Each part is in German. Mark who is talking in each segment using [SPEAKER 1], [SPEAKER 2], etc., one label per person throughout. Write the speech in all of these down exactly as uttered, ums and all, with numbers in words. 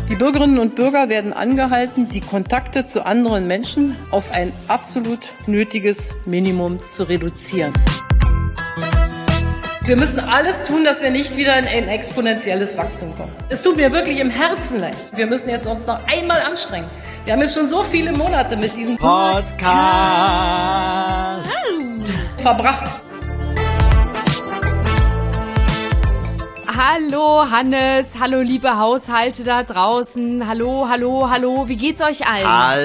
[SPEAKER 1] Die Bürgerinnen und Bürger werden angehalten, die Kontakte zu anderen Menschen auf ein absolut nötiges Minimum zu reduzieren. Wir müssen alles tun, dass wir nicht wieder in ein exponentielles Wachstum kommen. Es tut mir wirklich im Herzen leid. Wir müssen jetzt uns noch einmal anstrengen. Wir haben jetzt schon so viele Monate mit diesem
[SPEAKER 2] Podcast
[SPEAKER 1] verbracht.
[SPEAKER 3] Hallo Hannes, hallo liebe Haushalte da draußen, hallo, hallo, hallo, wie geht's euch allen?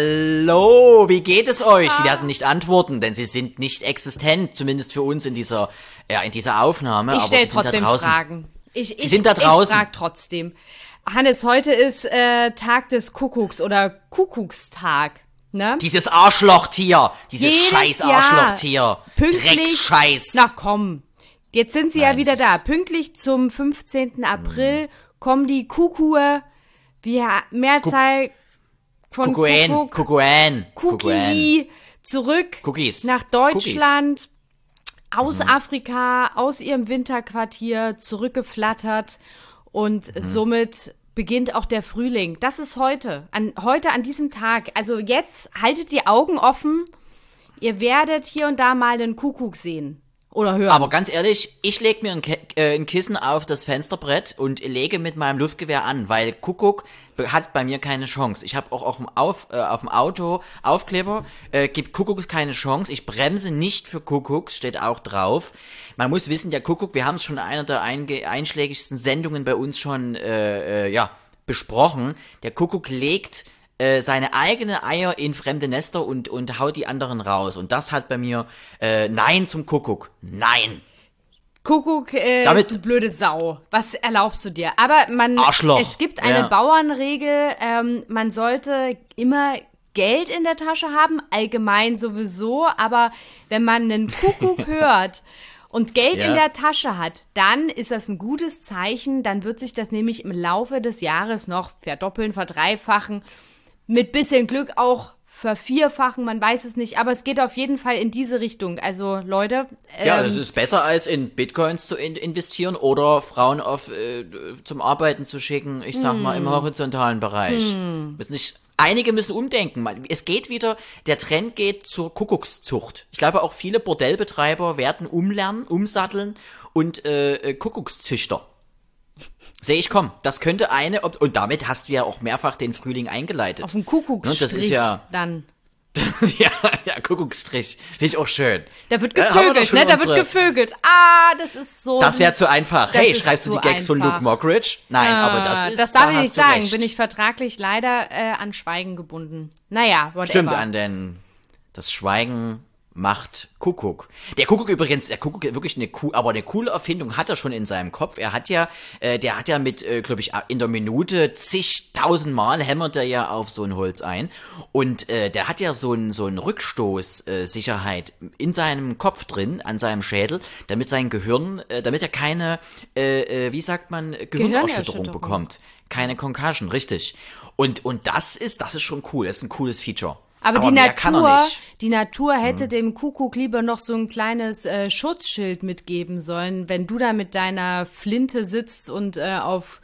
[SPEAKER 2] Hallo, wie geht es euch? Sie werden nicht antworten, denn sie sind nicht existent, zumindest für uns in dieser, ja, in dieser Aufnahme.
[SPEAKER 3] Ich stelle trotzdem
[SPEAKER 2] da draußen.
[SPEAKER 3] Fragen. Ich,
[SPEAKER 2] sie
[SPEAKER 3] ich,
[SPEAKER 2] sind da draußen.
[SPEAKER 3] Ich frag trotzdem. Hannes, heute ist äh, Tag des Kuckucks oder Kuckuckstag. Ne?
[SPEAKER 2] Dieses Arschlochtier, dieses
[SPEAKER 3] Jedes
[SPEAKER 2] scheiß
[SPEAKER 3] Jahr
[SPEAKER 2] Arschlochtier,
[SPEAKER 3] pünktlich,
[SPEAKER 2] Drecksscheiß.
[SPEAKER 3] Na komm. Jetzt sind sie
[SPEAKER 2] Nein,
[SPEAKER 3] ja wieder da.
[SPEAKER 2] ist-
[SPEAKER 3] Pünktlich zum fünfzehnten April kommen die Kuckuhe, wie Mehrzahl von
[SPEAKER 2] Kuckuän,
[SPEAKER 3] Kuckuck,
[SPEAKER 2] Kuckuän, Kuckuän.
[SPEAKER 3] Kukui, zurück
[SPEAKER 2] Cookies.
[SPEAKER 3] nach Deutschland, aus Afrika, aus ihrem Winterquartier, zurückgeflattert und somit beginnt auch der Frühling. Das ist heute, an, heute an diesem Tag. Also jetzt haltet die Augen offen, ihr werdet hier und da mal einen Kuckuck sehen. Oder hören.
[SPEAKER 2] Aber ganz ehrlich, ich lege mir ein, Ke äh, ein Kissen auf das Fensterbrett und lege mit meinem Luftgewehr an, weil Kuckuck hat bei mir keine Chance. Ich habe auch auf dem, auf, äh, auf dem Auto Aufkleber, äh, gibt Kuckuck keine Chance. Ich bremse nicht für Kuckuck, steht auch drauf. Man muss wissen, der Kuckuck, wir haben es schon in einer der einge einschlägigsten Sendungen bei uns schon äh, äh, ja, besprochen. Der Kuckuck legt äh, seine eigenen Eier in fremde Nester und, und haut die anderen raus. Und das hat bei mir äh, Nein zum Kuckuck. Nein.
[SPEAKER 3] Kuckuck, äh,
[SPEAKER 2] Damit-
[SPEAKER 3] du blöde Sau. Was erlaubst du dir? Aber man,
[SPEAKER 2] Arschloch.
[SPEAKER 3] es gibt eine
[SPEAKER 2] Ja.
[SPEAKER 3] Bauernregel, ähm, man sollte immer Geld in der Tasche haben, allgemein sowieso, aber wenn man einen Kuckuck hört und Geld
[SPEAKER 2] Ja.
[SPEAKER 3] in der Tasche hat, dann ist das ein gutes Zeichen, dann wird sich das nämlich im Laufe des Jahres noch verdoppeln, verdreifachen, mit bisschen Glück auch vervierfachen, man weiß es nicht, aber es geht auf jeden Fall in diese Richtung. Also Leute,
[SPEAKER 2] Ja,
[SPEAKER 3] ähm,
[SPEAKER 2] es ist besser als in Bitcoins zu in investieren oder Frauen auf äh, zum Arbeiten zu schicken, ich sag mal im horizontalen Bereich. Müssen nicht, einige müssen umdenken. Man- Es geht wieder, der Trend geht zur Kuckuckszucht. Ich glaube auch viele Bordellbetreiber werden umlernen, umsatteln und äh, äh, Kuckuckszüchter. Sehe ich, komm, das könnte eine, Op und damit hast du ja auch mehrfach den Frühling eingeleitet.
[SPEAKER 3] auf dem Kuckucksstrich
[SPEAKER 2] Ne, das ist ja-
[SPEAKER 3] dann.
[SPEAKER 2] ja, ja, Kuckucksstrich, finde ich auch schön.
[SPEAKER 3] Da wird
[SPEAKER 2] Ja, haben wir doch
[SPEAKER 3] gevögelt,
[SPEAKER 2] schon
[SPEAKER 3] ne? Da
[SPEAKER 2] unsere-
[SPEAKER 3] wird gevögelt. Ah, das ist so.
[SPEAKER 2] Das wäre zu einfach.
[SPEAKER 3] Das
[SPEAKER 2] Hey,
[SPEAKER 3] ist
[SPEAKER 2] schreibst du
[SPEAKER 3] zu
[SPEAKER 2] die Gags von
[SPEAKER 3] einfach.
[SPEAKER 2] Luke Mockridge? Nein, aber das
[SPEAKER 3] Ah,
[SPEAKER 2] ist,
[SPEAKER 3] das darf
[SPEAKER 2] da
[SPEAKER 3] ich
[SPEAKER 2] hast
[SPEAKER 3] nicht
[SPEAKER 2] du
[SPEAKER 3] sagen.
[SPEAKER 2] recht.
[SPEAKER 3] Bin ich vertraglich leider äh, an Schweigen gebunden. Naja, whatever.
[SPEAKER 2] Stimmt, an den, das Schweigen macht Kuckuck. Der Kuckuck übrigens, der Kuckuck ist wirklich eine cool, aber eine coole Erfindung hat er schon in seinem Kopf. Er hat ja, äh, der hat ja mit, äh, glaube ich, in der Minute zigtausend Mal hämmert er ja auf so ein Holz ein. Und äh, der hat ja so ein so ein Rückstoßsicherheit äh, Sicherheit in seinem Kopf drin, an seinem Schädel, damit sein Gehirn, äh, damit er keine, äh, äh, wie sagt man, Gehirnerschütterung
[SPEAKER 3] Gehirnerschütterung.
[SPEAKER 2] bekommt. Keine Concussion, richtig. Und und das ist, das ist schon cool. Das ist ein cooles Feature.
[SPEAKER 3] Aber, die
[SPEAKER 2] mehr kann er
[SPEAKER 3] Natur,
[SPEAKER 2] nicht.
[SPEAKER 3] die Natur hätte dem Kuckuck lieber noch so ein kleines äh, Schutzschild mitgeben sollen, wenn du da mit deiner Flinte sitzt und äh, auf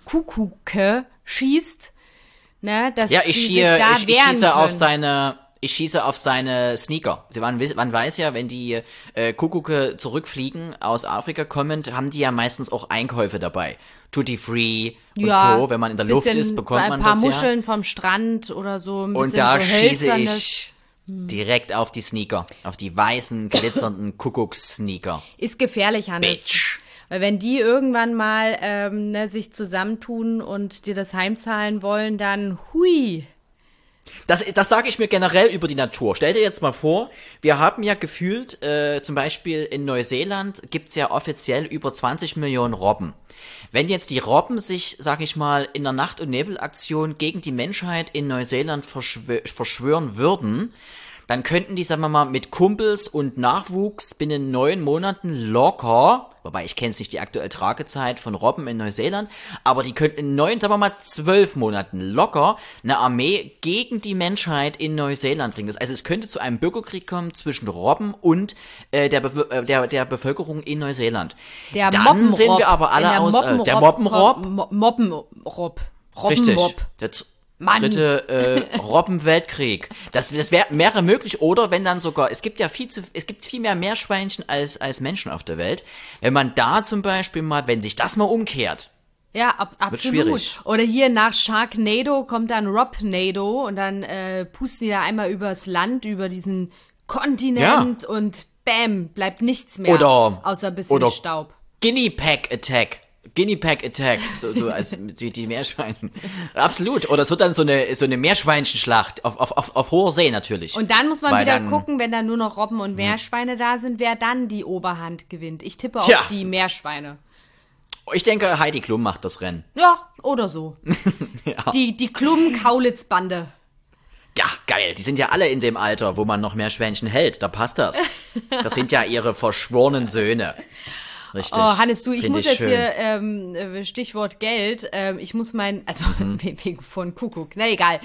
[SPEAKER 3] Kuckucke schießt, ne, dass
[SPEAKER 2] Ja, ich,
[SPEAKER 3] die
[SPEAKER 2] schieße,
[SPEAKER 3] sich da
[SPEAKER 2] ich, ich
[SPEAKER 3] wehren
[SPEAKER 2] schieße auf
[SPEAKER 3] können.
[SPEAKER 2] seine, ich schieße auf seine Sneaker. Man, wiss- man weiß ja, wenn die äh, Kuckucke zurückfliegen aus Afrika kommend, haben die ja meistens auch Einkäufe dabei. Tutti Free und
[SPEAKER 3] Ja,
[SPEAKER 2] Co. Wenn man in der Luft
[SPEAKER 3] bisschen
[SPEAKER 2] ist, bekommt man
[SPEAKER 3] ein paar
[SPEAKER 2] das
[SPEAKER 3] Muscheln vom Strand oder so, ein
[SPEAKER 2] ja. Und
[SPEAKER 3] bisschen
[SPEAKER 2] da
[SPEAKER 3] so
[SPEAKER 2] schieße
[SPEAKER 3] hölzernes.
[SPEAKER 2] ich direkt auf die Sneaker, auf die weißen, glitzernden Kuckuckssneaker.
[SPEAKER 3] Ist gefährlich, Hannes.
[SPEAKER 2] Bitch.
[SPEAKER 3] Weil wenn die irgendwann mal ähm, ne, sich zusammentun und dir das heimzahlen wollen, dann hui.
[SPEAKER 2] Das, das sage ich mir generell über die Natur. Stell dir jetzt mal vor, wir haben ja gefühlt, äh, zum Beispiel in Neuseeland gibt's ja offiziell über zwanzig Millionen Robben. Wenn jetzt die Robben sich, sag ich mal, in der Nacht- und Nebelaktion gegen die Menschheit in Neuseeland verschwö verschwören würden, dann könnten die, sagen wir mal, mit Kumpels und Nachwuchs binnen neun Monaten locker, wobei ich kenne jetzt nicht die aktuelle Tragezeit von Robben in Neuseeland, aber die könnten in neun, sagen wir mal, zwölf Monaten locker eine Armee gegen die Menschheit in Neuseeland bringen. Das, also es könnte zu einem Bürgerkrieg kommen zwischen Robben und äh, der, Be äh, der, der Bevölkerung in Neuseeland.
[SPEAKER 3] Der
[SPEAKER 2] Dann
[SPEAKER 3] Moppenrob.
[SPEAKER 2] sehen wir aber alle
[SPEAKER 3] Wenn der
[SPEAKER 2] aus, äh, der
[SPEAKER 3] Moppenrob-
[SPEAKER 2] Moppenrob.
[SPEAKER 3] Mo- Moppenrob.
[SPEAKER 2] Richtig.
[SPEAKER 3] Robbenmob.
[SPEAKER 2] Der t-
[SPEAKER 3] Mann.
[SPEAKER 2] dritte äh, Robbenweltkrieg. Das, das wär, wäre möglich, oder wenn dann sogar, es gibt ja viel zu, es gibt viel mehr Meerschweinchen als, als Menschen auf der Welt. Wenn man da zum Beispiel mal, wenn sich das mal umkehrt,
[SPEAKER 3] Ja, ab,
[SPEAKER 2] wird
[SPEAKER 3] absolut.
[SPEAKER 2] schwierig.
[SPEAKER 3] Oder hier nach Sharknado kommt dann Robnado und dann äh, pusten die da einmal übers Land, über diesen Kontinent und bam, bleibt nichts mehr.
[SPEAKER 2] Oder-
[SPEAKER 3] außer ein bisschen
[SPEAKER 2] oder-
[SPEAKER 3] Staub.
[SPEAKER 2] Guinea Pig Attack. Guinea Pig Attack, so, so als die, die Meerschweine. Absolut. Oder es wird dann so eine so eine Meerschweinchenschlacht auf, auf, auf, auf hoher See natürlich.
[SPEAKER 3] Und dann muss man
[SPEAKER 2] Weil
[SPEAKER 3] wieder
[SPEAKER 2] dann-
[SPEAKER 3] gucken, wenn da nur noch Robben und Meerschweine da sind, wer dann die Oberhand gewinnt. Ich tippe
[SPEAKER 2] Tja.
[SPEAKER 3] auf die Meerschweine.
[SPEAKER 2] Ich denke, Heidi Klum macht das Rennen.
[SPEAKER 3] Ja, oder so.
[SPEAKER 2] Ja.
[SPEAKER 3] Die, die Klum-Kaulitz-Bande.
[SPEAKER 2] Ja, geil. Die sind ja alle in dem Alter, wo man noch Meerschweinchen hält. Da passt das. Das sind ja ihre verschworenen Söhne. Richtig.
[SPEAKER 3] Oh, Hannes, du, ich
[SPEAKER 2] Find
[SPEAKER 3] muss jetzt
[SPEAKER 2] schön.
[SPEAKER 3] hier, ähm, äh, Stichwort Geld, ähm, ich muss mein, also
[SPEAKER 2] Mhm.
[SPEAKER 3] wegen von Kuckuck, na egal.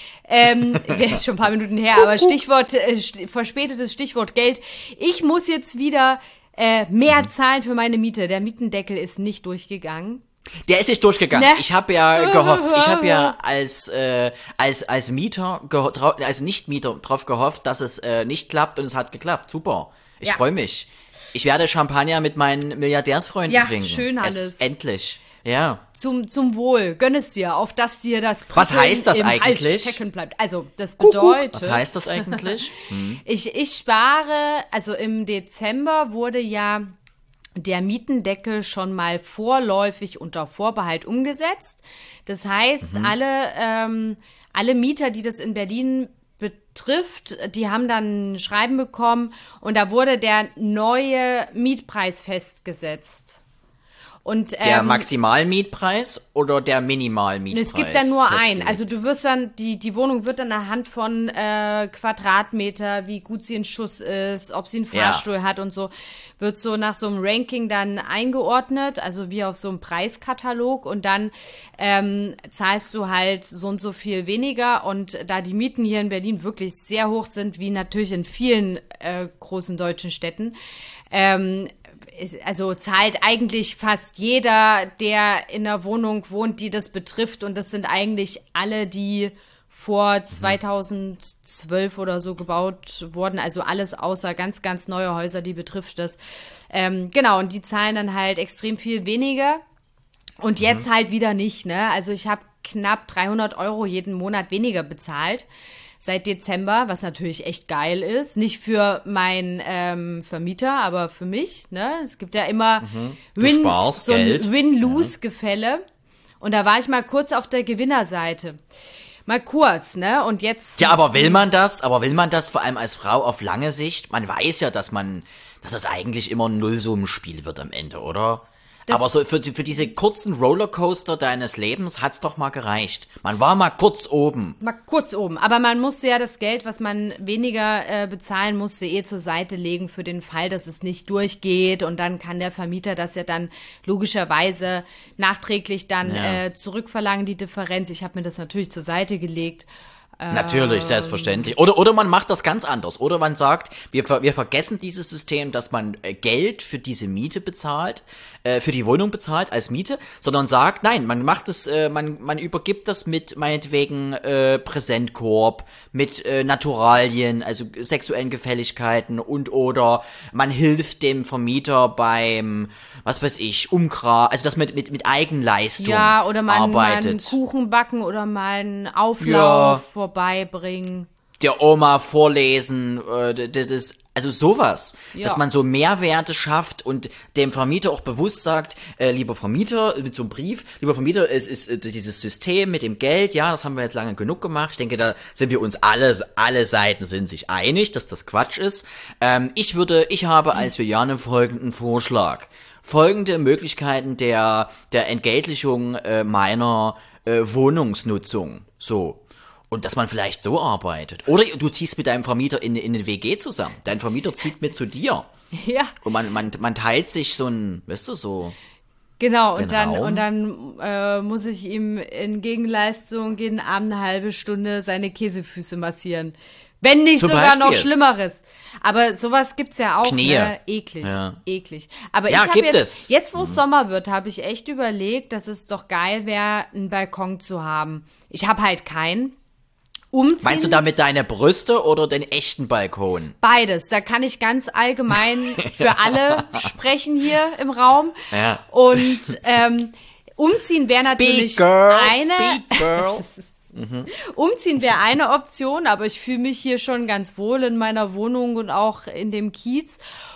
[SPEAKER 3] Ähm, ist schon ein paar Minuten her, aber Stichwort, äh, st verspätetes Stichwort Geld. Ich muss jetzt wieder äh, mehr
[SPEAKER 2] Mhm.
[SPEAKER 3] zahlen für meine Miete. Der Mietendeckel ist nicht durchgegangen.
[SPEAKER 2] Der ist nicht durchgegangen.
[SPEAKER 3] Ne?
[SPEAKER 2] Ich habe ja gehofft, ich habe ja als äh, als als Mieter, geho- trau- als Nicht-Mieter drauf gehofft, dass es äh, nicht klappt, und es hat geklappt. Super. Ich
[SPEAKER 3] Ja.
[SPEAKER 2] freue mich. Ich werde Champagner mit meinen Milliardärsfreunden
[SPEAKER 3] Ja,
[SPEAKER 2] trinken.
[SPEAKER 3] schön,
[SPEAKER 2] Es-
[SPEAKER 3] Hannes.
[SPEAKER 2] Endlich. Ja.
[SPEAKER 3] Zum, zum Wohl, gönn es dir, auf dass dir das
[SPEAKER 2] Was
[SPEAKER 3] Prickeln
[SPEAKER 2] heißt das
[SPEAKER 3] im Hals
[SPEAKER 2] eigentlich?
[SPEAKER 3] stecken bleibt. Also, das
[SPEAKER 2] Kuckuck.
[SPEAKER 3] bedeutet,
[SPEAKER 2] Was heißt das eigentlich?
[SPEAKER 3] ich, ich spare, also im Dezember wurde ja der Mietendeckel schon mal vorläufig unter Vorbehalt umgesetzt. Das heißt,
[SPEAKER 2] Mhm.
[SPEAKER 3] alle, ähm, alle Mieter, die das in Berlin betrifft, die haben dann ein Schreiben bekommen und da wurde der neue Mietpreis festgesetzt. Und,
[SPEAKER 2] Der
[SPEAKER 3] ähm,
[SPEAKER 2] Maximalmietpreis oder der Minimalmietpreis?
[SPEAKER 3] es gibt dann nur einen.
[SPEAKER 2] festgelegt?
[SPEAKER 3] Also du wirst dann, die, die Wohnung wird dann anhand von äh, Quadratmeter, wie gut sie in Schuss ist, ob sie einen
[SPEAKER 2] Ja.
[SPEAKER 3] Fahrstuhl hat und so, wird so nach so einem Ranking dann eingeordnet, also wie auf so einem Preiskatalog, und dann ähm, zahlst du halt so und so viel weniger, und da die Mieten hier in Berlin wirklich sehr hoch sind, wie natürlich in vielen äh, großen deutschen Städten, ähm, ist- also zahlt eigentlich fast jeder, der in einer Wohnung wohnt, die das betrifft. Und das sind eigentlich alle, die vor zweitausendzwölf oder so gebaut wurden. Also alles außer ganz, ganz neue Häuser, die betrifft das. Ähm, genau, und die zahlen dann halt extrem viel weniger. Und jetzt halt wieder nicht, ne? Also ich habe knapp dreihundert Euro jeden Monat weniger bezahlt seit Dezember, was natürlich echt geil ist. Nicht für meinen ähm, Vermieter, aber für mich, ne? Es gibt ja immer
[SPEAKER 2] Du
[SPEAKER 3] Win,
[SPEAKER 2] sparst
[SPEAKER 3] so ein
[SPEAKER 2] Geld.
[SPEAKER 3] Win-Lose-Gefälle. Und da war ich mal kurz auf der Gewinnerseite. Mal kurz, ne? Und jetzt.
[SPEAKER 2] Ja, aber will man das? Aber will man das vor allem als Frau auf lange Sicht? Man weiß ja, dass man, dass das eigentlich immer ein Nullsummenspiel wird am Ende, oder?
[SPEAKER 3] Das-
[SPEAKER 2] Aber so für, für diese kurzen Rollercoaster deines Lebens hat's doch mal gereicht. Man war mal kurz oben.
[SPEAKER 3] Mal kurz oben. Aber man musste ja das Geld, was man weniger äh, bezahlen musste, eh zur Seite legen für den Fall, dass es nicht durchgeht. Und dann kann der Vermieter das ja dann logischerweise nachträglich dann
[SPEAKER 2] Ja.
[SPEAKER 3] äh, zurückverlangen, die Differenz. Ich habe mir das natürlich zur Seite gelegt.
[SPEAKER 2] Natürlich, selbstverständlich. Oder, oder man macht das ganz anders. Oder man sagt, wir, ver, wir vergessen dieses System, dass man äh, Geld für diese Miete bezahlt, äh, für die Wohnung bezahlt als Miete, sondern sagt, nein, man macht es, äh, man, man übergibt das mit meinetwegen äh, Präsentkorb, mit äh, Naturalien, also sexuellen Gefälligkeiten, und oder man hilft dem Vermieter beim, was weiß ich, Umgra, also das mit, mit, mit Eigenleistung
[SPEAKER 3] Ja, oder mal einen- mal einen
[SPEAKER 2] arbeitet.
[SPEAKER 3] Kuchen backen oder mal einen Auflauf
[SPEAKER 2] Ja.
[SPEAKER 3] vorbeibringen.
[SPEAKER 2] Der Oma vorlesen, äh, d- d- das, also sowas,
[SPEAKER 3] Ja.
[SPEAKER 2] dass man so Mehrwerte schafft und dem Vermieter auch bewusst sagt, äh, lieber Vermieter, mit so einem Brief, lieber Vermieter, es ist äh, dieses System mit dem Geld, ja, das haben wir jetzt lange genug gemacht. Ich denke, da sind wir uns alle, alle Seiten sind sich einig, dass das Quatsch ist. Ähm, ich würde, ich habe als Juliane folgenden Vorschlag. Folgende Möglichkeiten der, der Entgeltlichung äh, meiner äh, Wohnungsnutzung. So. Und dass man vielleicht so arbeitet. Oder du ziehst mit deinem Vermieter in, in eine W G zusammen. Dein Vermieter zieht mit zu dir.
[SPEAKER 3] Ja.
[SPEAKER 2] Und man, man, man teilt sich so ein, weißt du, so.
[SPEAKER 3] Genau,
[SPEAKER 2] Sein
[SPEAKER 3] und dann,
[SPEAKER 2] Raum.
[SPEAKER 3] und dann äh, muss ich ihm in Gegenleistung jeden Abend eine halbe Stunde seine Käsefüße massieren. Wenn nicht
[SPEAKER 2] Zum
[SPEAKER 3] sogar noch
[SPEAKER 2] Beispiel.
[SPEAKER 3] Schlimmeres. Aber sowas gibt's ja auch,
[SPEAKER 2] Knie.
[SPEAKER 3] ne? Eklig,
[SPEAKER 2] Ja.
[SPEAKER 3] eklig. Aber
[SPEAKER 2] Ja,
[SPEAKER 3] ich habe
[SPEAKER 2] gibt
[SPEAKER 3] jetzt,
[SPEAKER 2] es.
[SPEAKER 3] jetzt wo es Sommer wird, habe ich echt überlegt, dass es doch geil wäre, einen Balkon zu haben. Ich habe halt keinen. Umziehen,
[SPEAKER 2] Meinst du damit deine Brüste oder den echten Balkon?
[SPEAKER 3] beides. Da kann ich ganz allgemein für alle sprechen hier im Raum.
[SPEAKER 2] Ja.
[SPEAKER 3] Und ähm, umziehen wäre natürlich
[SPEAKER 2] Speak, girl,
[SPEAKER 3] eine.
[SPEAKER 2] speak, girl.
[SPEAKER 3] Umziehen wäre eine Option, aber ich fühle mich hier schon ganz wohl in meiner Wohnung und auch in dem Kiez.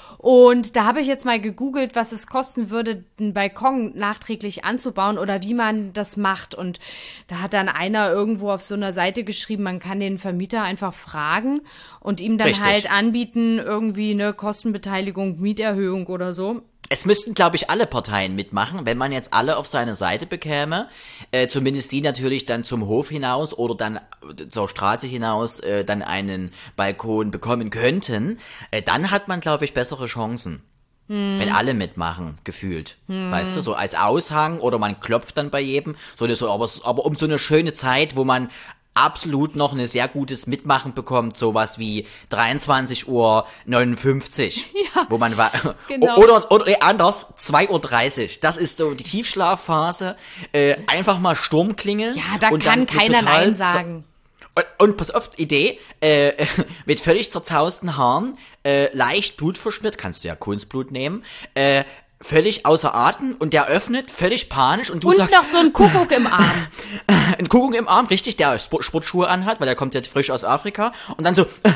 [SPEAKER 3] Und da habe ich jetzt mal gegoogelt, was es kosten würde, einen Balkon nachträglich anzubauen oder wie man das macht. Und da hat dann einer irgendwo auf so einer Seite geschrieben, man kann den Vermieter einfach fragen und ihm dann
[SPEAKER 2] Richtig.
[SPEAKER 3] halt anbieten, irgendwie eine Kostenbeteiligung, Mieterhöhung oder so.
[SPEAKER 2] Es müssten, glaube ich, alle Parteien mitmachen, wenn man jetzt alle auf seine Seite bekäme. Äh, zumindest die natürlich dann zum Hof hinaus oder dann zur Straße hinaus äh, dann einen Balkon bekommen könnten. Äh, dann hat man, glaube ich, bessere Chancen. Hm. Wenn alle mitmachen, gefühlt. Hm. Weißt du, so als Aushang oder man klopft dann bei jedem. So, so, aber, aber um so eine schöne Zeit, wo man absolut noch ein sehr gutes Mitmachen bekommt, sowas wie dreiundzwanzig Uhr neunundfünfzig,
[SPEAKER 3] Ja,
[SPEAKER 2] wo man war,
[SPEAKER 3] genau.
[SPEAKER 2] oder, oder nee, anders, zwei Uhr dreißig, das ist so die Tiefschlafphase, äh, einfach mal Sturm klingeln.
[SPEAKER 3] Ja, da
[SPEAKER 2] und
[SPEAKER 3] kann
[SPEAKER 2] dann
[SPEAKER 3] keiner
[SPEAKER 2] total
[SPEAKER 3] Nein sagen.
[SPEAKER 2] Und, und pass auf, Idee, äh, mit völlig zerzausten Haaren, äh, leicht blutverschmiert, kannst du ja Kunstblut nehmen, äh, völlig außer Atem und der öffnet, völlig panisch und du
[SPEAKER 3] Und
[SPEAKER 2] sagst,
[SPEAKER 3] noch so ein Kuckuck im Arm.
[SPEAKER 2] ein Kuckuck im Arm, richtig, der Sport- Sportschuhe anhat, weil der kommt ja frisch aus Afrika und dann so, äh,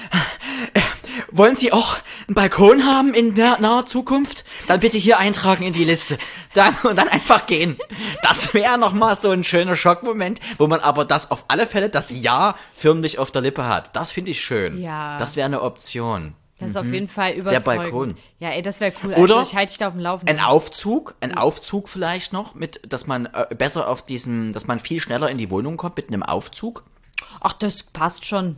[SPEAKER 2] äh, wollen Sie auch einen Balkon haben in der naher Zukunft? Dann bitte hier eintragen in die Liste. Dann, und dann einfach gehen. Das wäre nochmal so ein schöner Schockmoment, wo man aber das auf alle Fälle das Ja förmlich auf der Lippe hat. Das finde ich schön.
[SPEAKER 3] Ja.
[SPEAKER 2] Das wäre eine Option.
[SPEAKER 3] Das ist auf jeden Fall überzeugend.
[SPEAKER 2] Balkon.
[SPEAKER 3] Ja, ey, das wäre cool.
[SPEAKER 2] Oder
[SPEAKER 3] Also ich halte dich da auf dem Laufenden.
[SPEAKER 2] Ein Aufzug, ein Aufzug vielleicht noch, mit, dass man äh, besser auf diesen, dass man viel schneller in die Wohnung kommt mit einem Aufzug.
[SPEAKER 3] Ach, das passt schon.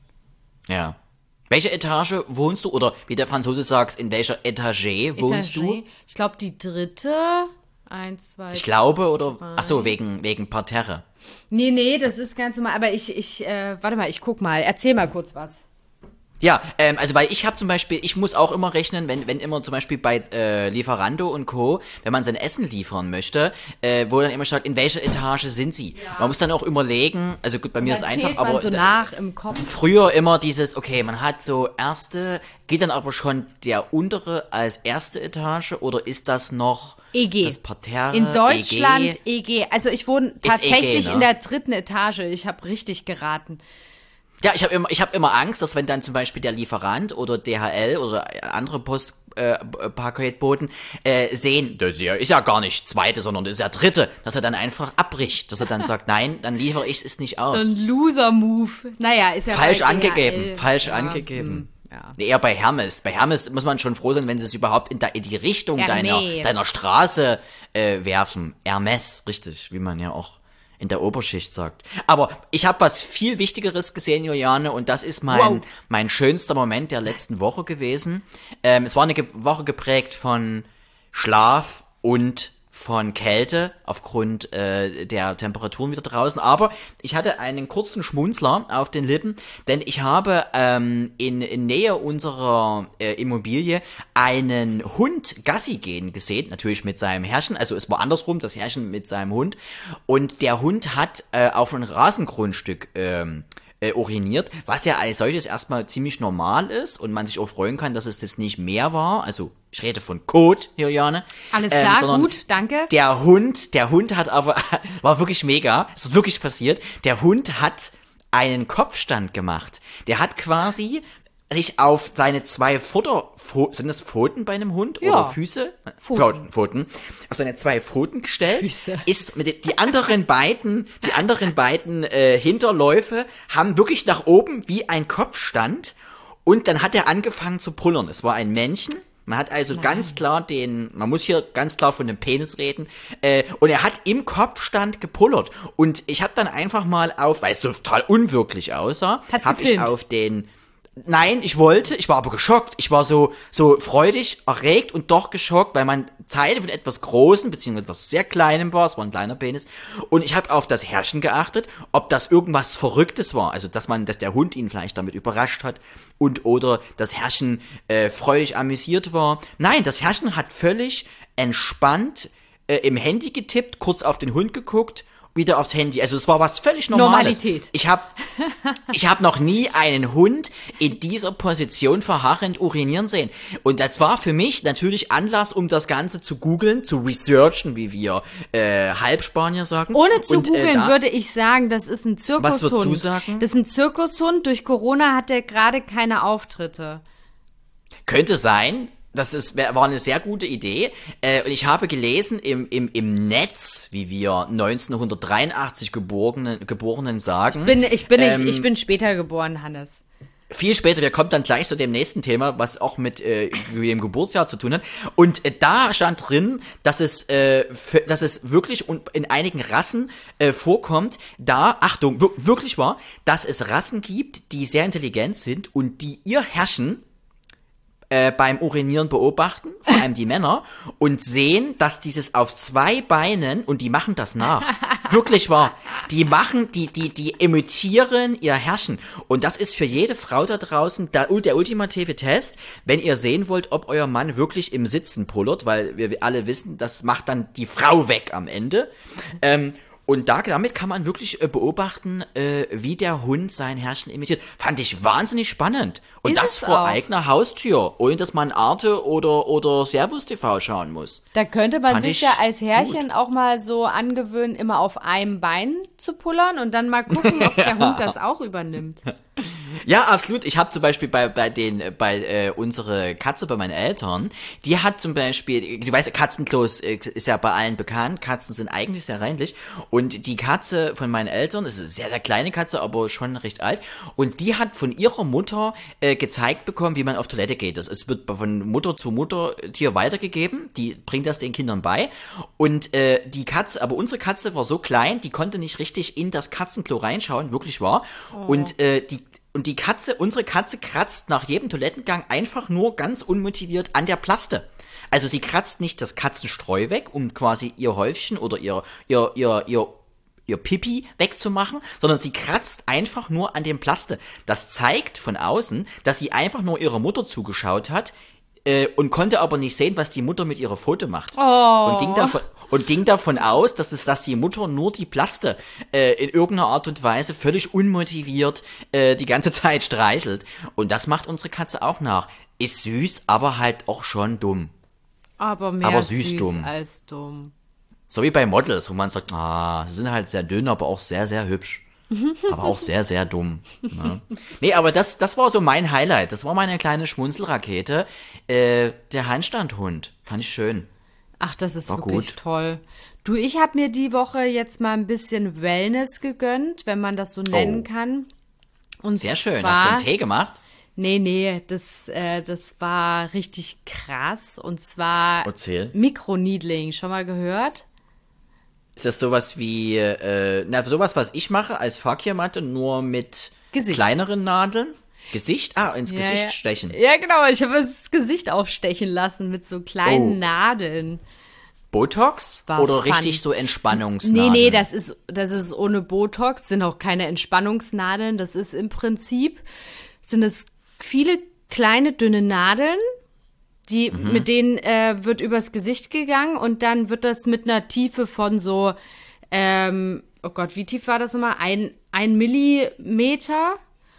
[SPEAKER 2] Ja. Welche Etage wohnst du? Oder wie der Franzose sagt, in welcher Etage wohnst
[SPEAKER 3] Etage.
[SPEAKER 2] du?
[SPEAKER 3] Ich glaube, die dritte. Eins, zwei,
[SPEAKER 2] Ich glaube, oder,
[SPEAKER 3] drei.
[SPEAKER 2] ach so, wegen, wegen Parterre.
[SPEAKER 3] Nee, nee, das ist ganz normal. Aber ich, ich, äh, warte mal, ich guck mal. Erzähl mal kurz was.
[SPEAKER 2] Ja, ähm, also weil ich habe zum Beispiel, ich muss auch immer rechnen, wenn wenn immer zum Beispiel bei äh, Lieferando und Co., wenn man sein Essen liefern möchte, äh, wo dann immer steht, in welcher Etage sind sie? Ja. Man muss dann auch überlegen, also gut, bei mir ist es einfach,
[SPEAKER 3] man
[SPEAKER 2] aber
[SPEAKER 3] so nach im Kopf.
[SPEAKER 2] früher immer dieses, okay, man hat so erste, geht dann aber schon der untere als erste Etage oder ist das noch
[SPEAKER 3] E G.
[SPEAKER 2] das Parterre?
[SPEAKER 3] In Deutschland
[SPEAKER 2] E G?
[SPEAKER 3] E G. Also ich wohne
[SPEAKER 2] E G,
[SPEAKER 3] tatsächlich
[SPEAKER 2] ne?
[SPEAKER 3] in der dritten Etage. Ich habe richtig geraten.
[SPEAKER 2] Ja, ich habe immer, ich habe immer Angst, dass wenn dann zum Beispiel der Lieferant oder D H L oder andere Post äh, Paketboten äh, sehen, das ist ja, ist ja gar nicht zweite, sondern das ist ja dritte, dass er dann einfach abbricht, dass er dann sagt, nein, dann liefere ich es nicht aus.
[SPEAKER 3] So ein Loser-Move. Naja, ist ja
[SPEAKER 2] Falsch
[SPEAKER 3] bei
[SPEAKER 2] angegeben,
[SPEAKER 3] D H L.
[SPEAKER 2] falsch
[SPEAKER 3] Ja,
[SPEAKER 2] angegeben.
[SPEAKER 3] hm, ja.
[SPEAKER 2] Nee, eher bei Hermes. Bei Hermes muss man schon froh sein, wenn sie es überhaupt in, der, in die Richtung deiner,
[SPEAKER 3] Hermes.
[SPEAKER 2] deiner Straße äh, werfen. Hermes, richtig, wie man ja auch in der Oberschicht sagt. Aber ich habe was viel Wichtigeres gesehen, Juliane, und das ist mein,
[SPEAKER 3] Wow.
[SPEAKER 2] mein schönster Moment der letzten Woche gewesen. Ähm, es war eine Ge- Woche geprägt von Schlaf und von Kälte aufgrund äh, der Temperaturen wieder draußen. Aber ich hatte einen kurzen Schmunzler auf den Lippen, denn ich habe ähm, in, in Nähe unserer äh, Immobilie einen Hund Gassi gehen gesehen, natürlich mit seinem Herrchen, also es war andersrum, das Herrchen mit seinem Hund. Und der Hund hat äh, auf ein Rasengrundstück ähm, Äh, uriniert, was ja als solches erstmal ziemlich normal ist und man sich auch freuen kann, dass es das nicht mehr war. Also ich rede von Kot, Juliane.
[SPEAKER 3] Alles
[SPEAKER 2] Ähm,
[SPEAKER 3] klar,
[SPEAKER 2] sondern
[SPEAKER 3] gut, danke.
[SPEAKER 2] Der Hund, der Hund hat aber, war wirklich mega, es ist wirklich passiert, der Hund hat einen Kopfstand gemacht. Der hat quasi sich auf seine zwei Futter, Pfo- sind das Pfoten bei einem Hund
[SPEAKER 3] Ja.
[SPEAKER 2] oder Füße?
[SPEAKER 3] Pfoten.
[SPEAKER 2] Pfoten, Pfoten. Auf seine zwei Pfoten gestellt,
[SPEAKER 3] Füße.
[SPEAKER 2] ist mit den, die anderen beiden, die anderen beiden äh, Hinterläufe haben wirklich nach oben wie ein Kopfstand und dann hat er angefangen zu pullern. Es war ein Männchen. Man hat also ganz klar den, man muss hier ganz klar von dem Penis reden, äh, und er hat im Kopfstand gepullert. Und ich habe dann einfach mal auf, weil es so total unwirklich aussah,
[SPEAKER 3] Hast
[SPEAKER 2] habe ich
[SPEAKER 3] gefilmt?
[SPEAKER 2] auf den Nein, ich wollte, ich war aber geschockt. Ich war so, so freudig, erregt und doch geschockt, weil man Teile von etwas Großem, beziehungsweise etwas sehr Kleinem war, es war ein kleiner Penis, und ich habe auf das Herrchen geachtet, ob das irgendwas Verrücktes war, also dass man, dass der Hund ihn vielleicht damit überrascht hat und oder das Herrchen äh, freudig amüsiert war. Nein, das Herrchen hat völlig entspannt äh, im Handy getippt, kurz auf den Hund geguckt, wieder aufs Handy. Also es war was völlig Normales.
[SPEAKER 3] Normalität.
[SPEAKER 2] Ich habe ich hab noch nie einen Hund in dieser Position verharrend urinieren sehen. Und das war für mich natürlich Anlass, um das Ganze zu googeln, zu researchen, wie wir äh, Halbspanier sagen.
[SPEAKER 3] Ohne zu
[SPEAKER 2] Und, äh,
[SPEAKER 3] googeln
[SPEAKER 2] da-
[SPEAKER 3] würde ich sagen, das ist ein Zirkushund.
[SPEAKER 2] Was würdest du sagen?
[SPEAKER 3] Das ist ein Zirkushund. Durch Corona hat er gerade keine Auftritte.
[SPEAKER 2] Könnte sein. Das ist, war eine sehr gute Idee. Äh, und ich habe gelesen im, im, im Netz, wie wir neunzehnhundertdreiundachtzig Geborenen, Geborenen sagen.
[SPEAKER 3] Bin, ich, bin
[SPEAKER 2] Ähm,
[SPEAKER 3] nicht, ich bin später geboren, Hannes.
[SPEAKER 2] Viel später, wir kommen dann gleich zu dem nächsten Thema, was auch mit äh, dem Geburtsjahr zu tun hat. Und äh, da stand drin, dass es, äh, für, dass es wirklich und in einigen Rassen äh, vorkommt, da, Achtung, wir, wirklich wahr, dass es Rassen gibt, die sehr intelligent sind und die ihr Herrchen äh, beim Urinieren beobachten, vor allem die Männer, und sehen, dass dieses auf zwei Beinen, und die machen das nach, wirklich wahr, die machen, die, die, die imitieren ihr Herrchen. Und das ist für jede Frau da draußen der, der ultimative Test, wenn ihr sehen wollt, ob euer Mann wirklich im Sitzen pullert, weil wir alle wissen, das macht dann die Frau weg am Ende. Ähm, Und da, damit kann man wirklich äh, beobachten, äh, wie der Hund sein Herrchen imitiert. Fand ich wahnsinnig spannend. Und
[SPEAKER 3] Ist
[SPEAKER 2] das
[SPEAKER 3] es
[SPEAKER 2] vor
[SPEAKER 3] auch.
[SPEAKER 2] eigener Haustür, ohne dass man Arte oder, oder Servus T V schauen muss.
[SPEAKER 3] Da könnte man
[SPEAKER 2] Fand
[SPEAKER 3] sich
[SPEAKER 2] ich
[SPEAKER 3] ja als Herrchen auch mal so angewöhnen, immer auf einem Bein zu pullern und dann mal gucken, ob der Hund das auch übernimmt.
[SPEAKER 2] Ja, absolut. Ich habe zum Beispiel bei bei den bei äh, unsere Katze bei meinen Eltern, die hat zum Beispiel, du weißt, Katzenklos äh, ist ja bei allen bekannt. Katzen sind eigentlich sehr reinlich und die Katze von meinen Eltern ist eine sehr sehr kleine Katze, aber schon recht alt. Und die hat von ihrer Mutter äh, gezeigt bekommen, wie man auf Toilette geht. Das es wird von Mutter zu Muttertier weitergegeben. Die bringt das den Kindern bei. Und äh, die Katze, aber unsere Katze war so klein, die konnte nicht richtig in das Katzenklo reinschauen, wirklich wahr. Und äh, die Und die Katze, unsere Katze kratzt nach jedem Toilettengang einfach nur ganz unmotiviert an der Plaste. Also sie kratzt nicht das Katzenstreu weg, um quasi ihr Häufchen oder ihr, ihr, ihr, ihr, ihr Pipi wegzumachen, sondern sie kratzt einfach nur an dem Plaste. Das zeigt von außen, dass sie einfach nur ihrer Mutter zugeschaut hat, äh, und konnte aber nicht sehen, was die Mutter mit ihrer Pfote macht.
[SPEAKER 3] Oh.
[SPEAKER 2] Und ging davon, und ging davon aus, dass es, dass die Mutter nur die Plaste äh, in irgendeiner Art und Weise völlig unmotiviert äh, die ganze Zeit streichelt. Und das macht unsere Katze auch nach. Ist süß, aber halt auch schon dumm.
[SPEAKER 3] Aber mehr
[SPEAKER 2] Aber süß
[SPEAKER 3] süß
[SPEAKER 2] dumm.
[SPEAKER 3] als dumm.
[SPEAKER 2] So wie bei Models, wo man sagt, ah, sie sind halt sehr dünn, aber auch sehr, sehr hübsch. Aber auch sehr, sehr dumm. Ne? Nee, aber das, das war so mein Highlight. Das war meine kleine Schmunzelrakete. Äh, der Handstandhund. Fand ich schön.
[SPEAKER 3] Ach, das ist
[SPEAKER 2] War
[SPEAKER 3] wirklich
[SPEAKER 2] gut.
[SPEAKER 3] toll. Du, ich habe mir die Woche jetzt mal ein bisschen Wellness gegönnt, wenn man das so nennen
[SPEAKER 2] Oh.
[SPEAKER 3] kann. Und
[SPEAKER 2] Sehr schön.
[SPEAKER 3] zwar,
[SPEAKER 2] Hast du einen Tee gemacht?
[SPEAKER 3] Nee, nee, das, äh, das war richtig krass. Und zwar
[SPEAKER 2] Erzähl.
[SPEAKER 3] Mikroneedling. Schon mal gehört?
[SPEAKER 2] Ist das sowas wie, äh, na, sowas, was ich mache als Fakirmatte, nur mit
[SPEAKER 3] Gesicht.
[SPEAKER 2] kleineren Nadeln? Gesicht? Ah, ins
[SPEAKER 3] Ja,
[SPEAKER 2] Gesicht
[SPEAKER 3] ja.
[SPEAKER 2] stechen.
[SPEAKER 3] Ja, genau. Ich habe das Gesicht aufstechen lassen mit so kleinen
[SPEAKER 2] Oh.
[SPEAKER 3] Nadeln.
[SPEAKER 2] Botox?
[SPEAKER 3] War
[SPEAKER 2] Oder
[SPEAKER 3] fun.
[SPEAKER 2] richtig so Entspannungsnadeln?
[SPEAKER 3] Nee, nee, das ist, das ist ohne Botox, sind auch keine Entspannungsnadeln. Das ist im Prinzip, sind es viele kleine, dünne Nadeln, die,
[SPEAKER 2] Mhm.
[SPEAKER 3] mit denen äh, wird übers Gesicht gegangen und dann wird das mit einer Tiefe von so, ähm, oh Gott, wie tief war das nochmal? Ein, ein Millimeter?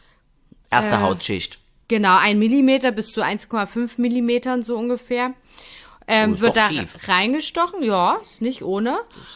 [SPEAKER 2] Erste
[SPEAKER 3] äh,
[SPEAKER 2] Hautschicht.
[SPEAKER 3] Genau, ein Millimeter bis zu eins Komma fünf Millimetern so ungefähr. Ähm,
[SPEAKER 2] Oh, ist
[SPEAKER 3] wird
[SPEAKER 2] doch
[SPEAKER 3] da
[SPEAKER 2] tief.
[SPEAKER 3] reingestochen, ja, ist nicht ohne.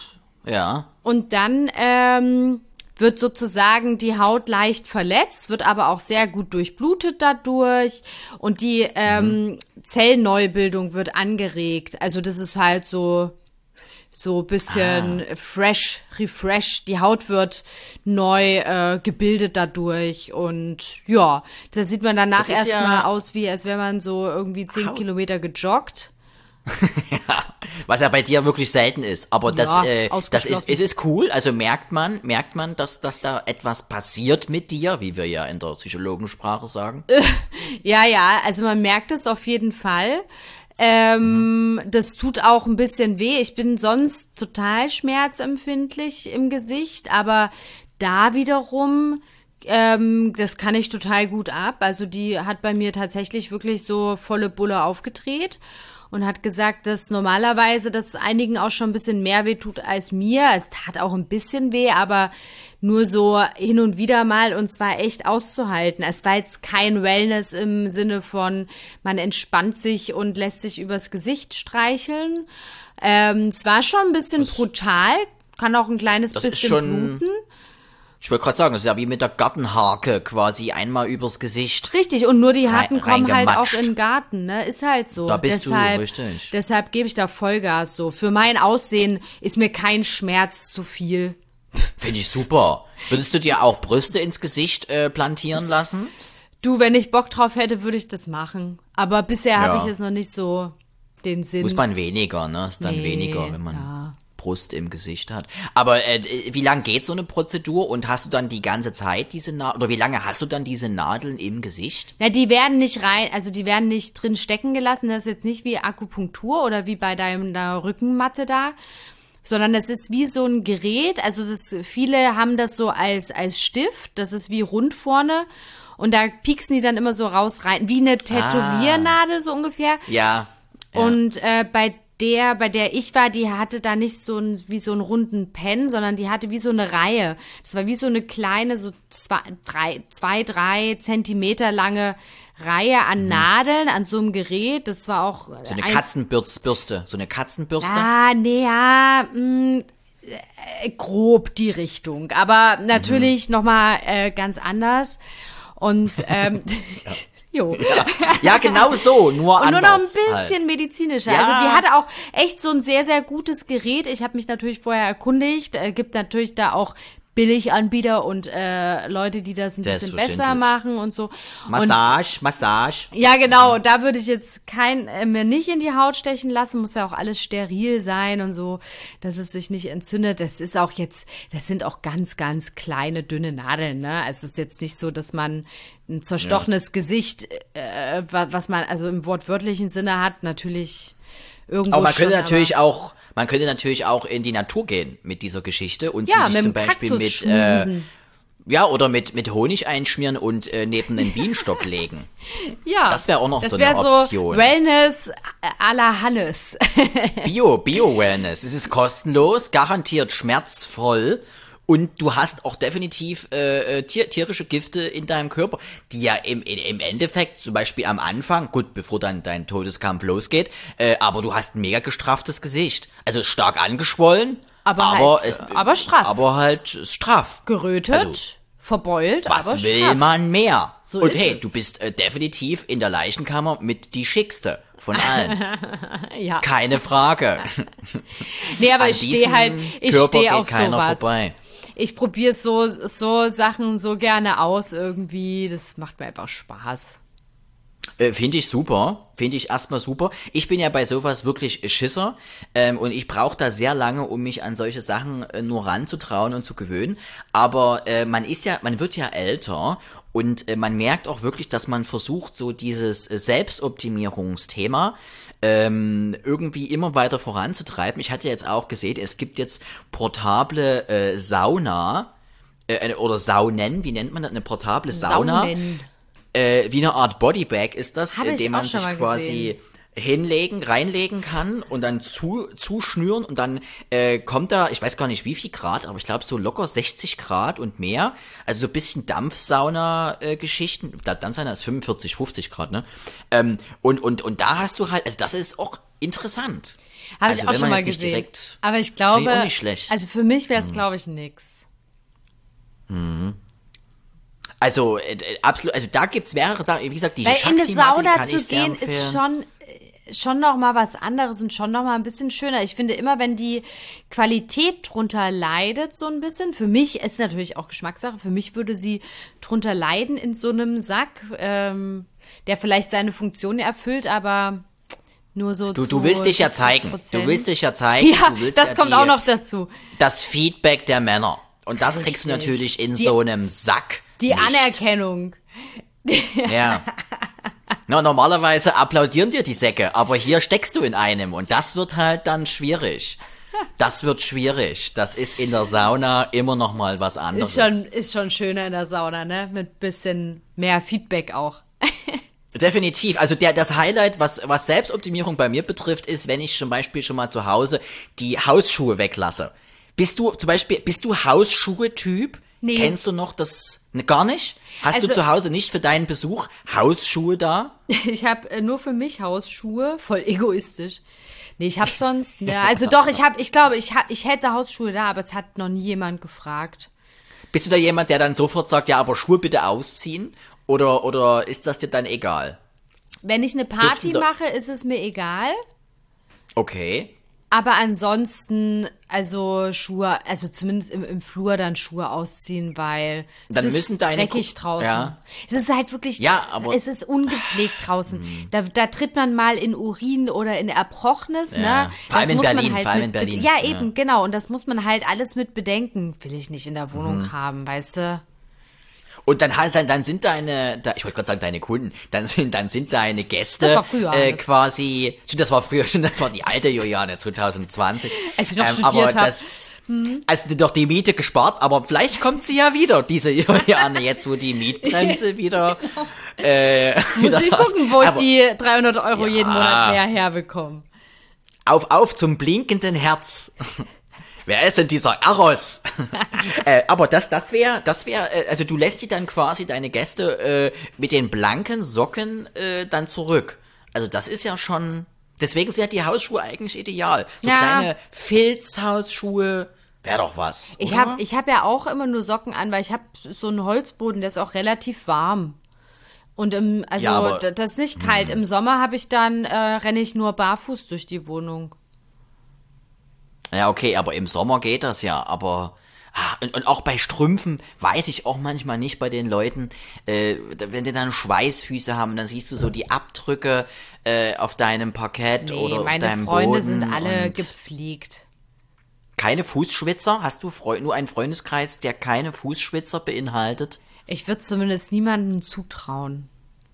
[SPEAKER 2] Ja.
[SPEAKER 3] Und dann ähm, wird sozusagen die Haut leicht verletzt, wird aber auch sehr gut durchblutet dadurch und die ähm, Zellneubildung wird angeregt. Also das ist halt so so bisschen
[SPEAKER 2] Ah.
[SPEAKER 3] fresh, refresh. Die Haut wird neu äh, gebildet dadurch und ja, da sieht man danach
[SPEAKER 2] Das ist ja-
[SPEAKER 3] erstmal aus, wie als wäre man so irgendwie zehn
[SPEAKER 2] Haut-
[SPEAKER 3] Kilometer gejoggt.
[SPEAKER 2] Was ja bei dir wirklich selten ist. Aber das,
[SPEAKER 3] Ja,
[SPEAKER 2] äh, das ist,
[SPEAKER 3] ausgeschlossen.
[SPEAKER 2] es ist cool. Also merkt man, merkt man, dass, dass da etwas passiert mit dir, wie wir ja in der Psychologensprache sagen.
[SPEAKER 3] Ja, ja, also man merkt es auf jeden Fall. Ähm, das tut auch ein bisschen weh. Ich bin sonst total schmerzempfindlich im Gesicht, aber da wiederum, ähm, das kann ich total gut ab. Also die hat bei mir tatsächlich wirklich so volle Bulle aufgedreht und hat gesagt, dass normalerweise das einigen auch schon ein bisschen mehr weh tut als mir. Es tat auch ein bisschen weh, aber nur so hin und wieder mal, und zwar echt auszuhalten. Es war jetzt kein Wellness im Sinne von, man entspannt sich und lässt sich übers Gesicht streicheln. Ähm, es war schon ein bisschen
[SPEAKER 2] Das-
[SPEAKER 3] brutal, kann auch ein kleines
[SPEAKER 2] Das ist
[SPEAKER 3] bisschen
[SPEAKER 2] schon-
[SPEAKER 3] bluten.
[SPEAKER 2] Ich wollte gerade sagen, das ist ja wie mit der Gartenhake quasi einmal übers Gesicht.
[SPEAKER 3] Richtig, und nur die Haken
[SPEAKER 2] Rein-
[SPEAKER 3] kommen halt auch
[SPEAKER 2] reingematscht.
[SPEAKER 3] in den Garten, ne? Ist halt so.
[SPEAKER 2] Da bist du
[SPEAKER 3] deshalb,
[SPEAKER 2] richtig.
[SPEAKER 3] Deshalb gebe ich da Vollgas so. Für mein Aussehen ist mir kein Schmerz zu viel.
[SPEAKER 2] Finde ich super. Würdest du dir auch Brüste ins Gesicht äh, plantieren lassen?
[SPEAKER 3] Du, wenn ich Bock drauf hätte, würde ich das machen. Aber bisher habe
[SPEAKER 2] Ja.
[SPEAKER 3] ich jetzt noch nicht so den Sinn.
[SPEAKER 2] Muss man weniger, ne? Ist dann
[SPEAKER 3] Nee,
[SPEAKER 2] weniger, wenn man
[SPEAKER 3] ja.
[SPEAKER 2] Brust im Gesicht hat. Aber äh, wie lange geht so eine Prozedur und hast du dann die ganze Zeit diese Nadeln, oder wie lange hast du dann diese Nadeln im Gesicht?
[SPEAKER 3] Na, die werden nicht rein, also die werden nicht drin stecken gelassen. Das ist jetzt nicht wie Akupunktur oder wie bei deiner Rückenmatte da, sondern das ist wie so ein Gerät. Also das, viele haben das so als, als Stift. Das ist wie rund vorne. Und da pieksen die dann immer so raus rein. Wie eine Tätowiernadel so ungefähr.
[SPEAKER 2] Ja. ja.
[SPEAKER 3] Und äh, bei der, bei der ich war, die hatte da nicht so ein, wie so einen runden Pen, sondern die hatte wie so eine Reihe. Das war wie so eine kleine, so zwei, drei, zwei, drei Zentimeter lange Reihe an Nadeln an so einem Gerät. Das war auch
[SPEAKER 2] so eine
[SPEAKER 3] ein-
[SPEAKER 2] Katzenbürste. So eine Katzenbürste.
[SPEAKER 3] Ah, nee, ja, mh, äh, grob die Richtung. Aber natürlich noch nochmal äh, ganz anders. Und ähm, jo.
[SPEAKER 2] Ja, genau so, nur
[SPEAKER 3] Und nur
[SPEAKER 2] anders.
[SPEAKER 3] noch ein bisschen
[SPEAKER 2] halt.
[SPEAKER 3] medizinischer.
[SPEAKER 2] Ja.
[SPEAKER 3] Also die hatte auch echt so ein sehr, sehr gutes Gerät. Ich habe mich natürlich vorher erkundigt. Äh, gibt natürlich da auch Billiganbieter und äh, Leute, die das ein bisschen besser
[SPEAKER 2] Selbstverständlich.
[SPEAKER 3] machen und so.
[SPEAKER 2] Massage, Massage.
[SPEAKER 3] Und, ja, genau. Da würde ich jetzt kein äh, mir nicht in die Haut stechen lassen. Muss ja auch alles steril sein und so, dass es sich nicht entzündet. Das ist auch jetzt, das sind auch ganz, ganz kleine, dünne Nadeln. Ne? Also es ist jetzt nicht so, dass man ein zerstochenes Gesicht, äh, wa- was man also im wortwörtlichen Sinne hat, natürlich irgendwo
[SPEAKER 2] Aber man
[SPEAKER 3] schon,
[SPEAKER 2] könnte natürlich
[SPEAKER 3] aber,
[SPEAKER 2] auch, man könnte natürlich auch in die Natur gehen mit dieser Geschichte und
[SPEAKER 3] ja,
[SPEAKER 2] sich
[SPEAKER 3] mit
[SPEAKER 2] zum
[SPEAKER 3] dem
[SPEAKER 2] Beispiel
[SPEAKER 3] Kaktus
[SPEAKER 2] mit, äh,
[SPEAKER 3] schmusen.
[SPEAKER 2] ja, oder mit, mit Honig einschmieren und äh, neben einen Bienenstock legen.
[SPEAKER 3] Ja,
[SPEAKER 2] das wär auch noch
[SPEAKER 3] das
[SPEAKER 2] so eine
[SPEAKER 3] wär
[SPEAKER 2] Option.
[SPEAKER 3] So Wellness à la Hannes.
[SPEAKER 2] Bio, Bio-Wellness. Es ist kostenlos, garantiert schmerzvoll und du hast auch definitiv äh, äh, tier, tierische Gifte in deinem Körper, die ja im, im im Endeffekt zum Beispiel am Anfang, gut, bevor dann dein Todeskampf losgeht, äh, aber du hast ein mega gestrafftes Gesicht. Also ist stark angeschwollen,
[SPEAKER 3] Aber
[SPEAKER 2] aber,
[SPEAKER 3] halt,
[SPEAKER 2] es,
[SPEAKER 3] äh, aber straff.
[SPEAKER 2] Aber halt straff.
[SPEAKER 3] Gerötet,
[SPEAKER 2] Also,
[SPEAKER 3] verbeult,
[SPEAKER 2] Was
[SPEAKER 3] aber
[SPEAKER 2] will
[SPEAKER 3] straff.
[SPEAKER 2] man mehr?
[SPEAKER 3] So
[SPEAKER 2] und
[SPEAKER 3] ist
[SPEAKER 2] hey,
[SPEAKER 3] es.
[SPEAKER 2] du bist äh, definitiv in der Leichenkammer mit die schickste von allen.
[SPEAKER 3] Ja.
[SPEAKER 2] Keine Frage.
[SPEAKER 3] Nee, aber
[SPEAKER 2] An
[SPEAKER 3] ich stehe
[SPEAKER 2] diesem
[SPEAKER 3] halt, ich
[SPEAKER 2] Körper
[SPEAKER 3] stehe
[SPEAKER 2] geht
[SPEAKER 3] auf
[SPEAKER 2] keiner
[SPEAKER 3] sowas.
[SPEAKER 2] vorbei.
[SPEAKER 3] Ich probiere so, so Sachen so gerne aus irgendwie. Das macht mir einfach Spaß.
[SPEAKER 2] Äh, Finde ich super. Finde ich erstmal super. Ich bin ja bei sowas wirklich Schisser ähm, und ich brauche da sehr lange, um mich an solche Sachen äh, nur ranzutrauen und zu gewöhnen. Aber äh, man ist ja, man wird ja älter und äh, man merkt auch wirklich, dass man versucht, so dieses äh, Selbstoptimierungsthema ähm, irgendwie immer weiter voranzutreiben. Ich hatte jetzt auch gesehen, es gibt jetzt portable äh, Sauna äh, oder Saunen, wie nennt man das? Eine portable Sauna.
[SPEAKER 3] Saunen.
[SPEAKER 2] Äh, wie eine Art Bodybag ist das,
[SPEAKER 3] Hab
[SPEAKER 2] in
[SPEAKER 3] ich
[SPEAKER 2] dem
[SPEAKER 3] auch
[SPEAKER 2] man
[SPEAKER 3] schon
[SPEAKER 2] sich
[SPEAKER 3] mal
[SPEAKER 2] quasi
[SPEAKER 3] gesehen.
[SPEAKER 2] hinlegen, reinlegen kann und dann zu, zuschnüren und dann äh, kommt da, ich weiß gar nicht wie viel Grad, aber ich glaube so locker sechzig Grad und mehr. Also so ein bisschen Dampfsauna-Geschichten. Äh, Dampfsauna ist fünfundvierzig, fünfzig Grad, ne? Ähm, und, und, und da hast du halt, also das ist auch interessant.
[SPEAKER 3] Habe
[SPEAKER 2] Also
[SPEAKER 3] ich auch
[SPEAKER 2] wenn
[SPEAKER 3] schon
[SPEAKER 2] man
[SPEAKER 3] mal
[SPEAKER 2] jetzt nicht
[SPEAKER 3] gesehen.
[SPEAKER 2] direkt-
[SPEAKER 3] Aber ich
[SPEAKER 2] Finde
[SPEAKER 3] glaube,
[SPEAKER 2] ich auch nicht schlecht.
[SPEAKER 3] also für mich wäre es, glaube ich, nix.
[SPEAKER 2] Also äh, äh, absolut, also da gibt's mehrere Sachen. Wie gesagt, diese
[SPEAKER 3] Weil in eine
[SPEAKER 2] Shakti-Matte, die
[SPEAKER 3] Sauna
[SPEAKER 2] kann
[SPEAKER 3] zu
[SPEAKER 2] ich sehr
[SPEAKER 3] gehen, ist
[SPEAKER 2] empfehlen.
[SPEAKER 3] schon, äh, schon noch mal was anderes und schon noch mal ein bisschen schöner. Ich finde immer, wenn die Qualität drunter leidet so ein bisschen, für mich ist natürlich auch Geschmackssache, für mich würde sie drunter leiden in so einem Sack, ähm, der vielleicht seine Funktion erfüllt, aber Nur so
[SPEAKER 2] Du,
[SPEAKER 3] zu
[SPEAKER 2] du willst dich ja zeigen.
[SPEAKER 3] Prozent.
[SPEAKER 2] Du willst dich ja zeigen.
[SPEAKER 3] Ja,
[SPEAKER 2] du willst
[SPEAKER 3] das
[SPEAKER 2] ja
[SPEAKER 3] kommt
[SPEAKER 2] die,
[SPEAKER 3] auch noch dazu.
[SPEAKER 2] Das Feedback der Männer. Und das
[SPEAKER 3] Richtig.
[SPEAKER 2] kriegst du natürlich in
[SPEAKER 3] Die-
[SPEAKER 2] so einem Sack.
[SPEAKER 3] Die
[SPEAKER 2] nicht.
[SPEAKER 3] Anerkennung.
[SPEAKER 2] Ja. Na, normalerweise applaudieren dir die Säcke, aber hier steckst du in einem und das wird halt dann schwierig. Das wird schwierig. Das ist in der Sauna immer noch mal was anderes.
[SPEAKER 3] Ist schon, ist schon schöner in der Sauna, ne? Mit bisschen mehr Feedback auch.
[SPEAKER 2] Definitiv. Also der, das Highlight, was, was Selbstoptimierung bei mir betrifft, ist, wenn ich zum Beispiel schon mal zu Hause die Hausschuhe weglasse. Bist du zum Beispiel, bist du Hausschuhe-Typ?
[SPEAKER 3] Nee.
[SPEAKER 2] Kennst du noch das, ne, gar nicht? Hast
[SPEAKER 3] Also-
[SPEAKER 2] du zu Hause nicht für deinen Besuch Hausschuhe da?
[SPEAKER 3] Ich habe äh, nur für mich Hausschuhe, voll egoistisch. Nee, ich habe sonst, ne, also doch, ich habe, ich glaube, ich hab, ich hätte Hausschuhe da, aber es hat noch nie jemand gefragt.
[SPEAKER 2] Bist du da jemand, der dann sofort sagt, ja, aber Schuhe bitte ausziehen? Oder, oder ist das dir dann egal?
[SPEAKER 3] Wenn ich eine Party
[SPEAKER 2] Dürfen da-
[SPEAKER 3] mache, ist es mir egal.
[SPEAKER 2] Okay.
[SPEAKER 3] Aber ansonsten, also Schuhe, also zumindest im, im Flur dann Schuhe ausziehen, weil
[SPEAKER 2] Dann
[SPEAKER 3] es
[SPEAKER 2] müssen
[SPEAKER 3] ist
[SPEAKER 2] deine
[SPEAKER 3] dreckig
[SPEAKER 2] Ku-
[SPEAKER 3] draußen.
[SPEAKER 2] Ja.
[SPEAKER 3] Es ist halt wirklich,
[SPEAKER 2] Ja, aber-
[SPEAKER 3] es ist ungepflegt draußen. Da, da tritt man mal in Urin oder in Erbrochenes,
[SPEAKER 2] Ja.
[SPEAKER 3] ne?
[SPEAKER 2] Vor allem
[SPEAKER 3] Das
[SPEAKER 2] in
[SPEAKER 3] muss man
[SPEAKER 2] Berlin,
[SPEAKER 3] halt
[SPEAKER 2] vor allem
[SPEAKER 3] mit
[SPEAKER 2] in Berlin.
[SPEAKER 3] Ja,
[SPEAKER 2] Ja.
[SPEAKER 3] eben, genau. Und das muss man halt alles mit bedenken. Will ich nicht in der Wohnung
[SPEAKER 2] Mhm.
[SPEAKER 3] haben, weißt du?
[SPEAKER 2] Und dann heißt dann, dann sind deine, da, ich wollte gerade sagen deine Kunden, dann sind, dann sind deine Gäste
[SPEAKER 3] Das war früher
[SPEAKER 2] äh,
[SPEAKER 3] alles.
[SPEAKER 2] quasi, stimmt, das war früher, stimmt, das war die alte Juliane zwanzig zwanzig.
[SPEAKER 3] Als ich noch
[SPEAKER 2] aber
[SPEAKER 3] studiert hab.
[SPEAKER 2] das, also du doch die Miete gespart, aber vielleicht kommt sie ja wieder, diese Juliane, jetzt wo die Mietbremse wieder, äh,
[SPEAKER 3] Muss
[SPEAKER 2] wieder
[SPEAKER 3] ich
[SPEAKER 2] das-
[SPEAKER 3] gucken, wo ich
[SPEAKER 2] aber
[SPEAKER 3] die dreihundert Euro
[SPEAKER 2] Ja.
[SPEAKER 3] jeden Monat mehr herbekomme.
[SPEAKER 2] auf, auf zum blinkenden Herz. Wer ist denn dieser Eros? äh, aber das, das wäre, das wäre, äh, also du lässt die dann quasi deine Gäste äh, mit den blanken Socken äh, dann zurück. Also das ist ja schon, deswegen sind ja die Hausschuhe eigentlich ideal. So
[SPEAKER 3] Ja.
[SPEAKER 2] kleine Filzhausschuhe, wäre doch was.
[SPEAKER 3] Ich
[SPEAKER 2] oder?
[SPEAKER 3] habe ich hab ja auch immer nur Socken an, weil ich habe so einen Holzboden, der ist auch relativ warm. Und im, also
[SPEAKER 2] Ja, aber-
[SPEAKER 3] d- das ist nicht kalt. Im Sommer habe ich dann, äh, renne ich nur barfuß durch die Wohnung.
[SPEAKER 2] Ja, okay, aber im Sommer geht das ja, aber ah, und, und auch bei Strümpfen weiß ich auch manchmal nicht bei den Leuten, äh, wenn die dann Schweißfüße haben, dann siehst du so die Abdrücke äh, auf deinem Parkett
[SPEAKER 3] Nee,
[SPEAKER 2] oder auf
[SPEAKER 3] meine
[SPEAKER 2] deinem
[SPEAKER 3] Freunde
[SPEAKER 2] Boden
[SPEAKER 3] sind alle
[SPEAKER 2] und
[SPEAKER 3] gepflegt.
[SPEAKER 2] keine Fußschwitzer? Hast du Freu nur einen Freundeskreis, der keine Fußschwitzer beinhaltet?
[SPEAKER 3] Ich würde zumindest niemandem zutrauen.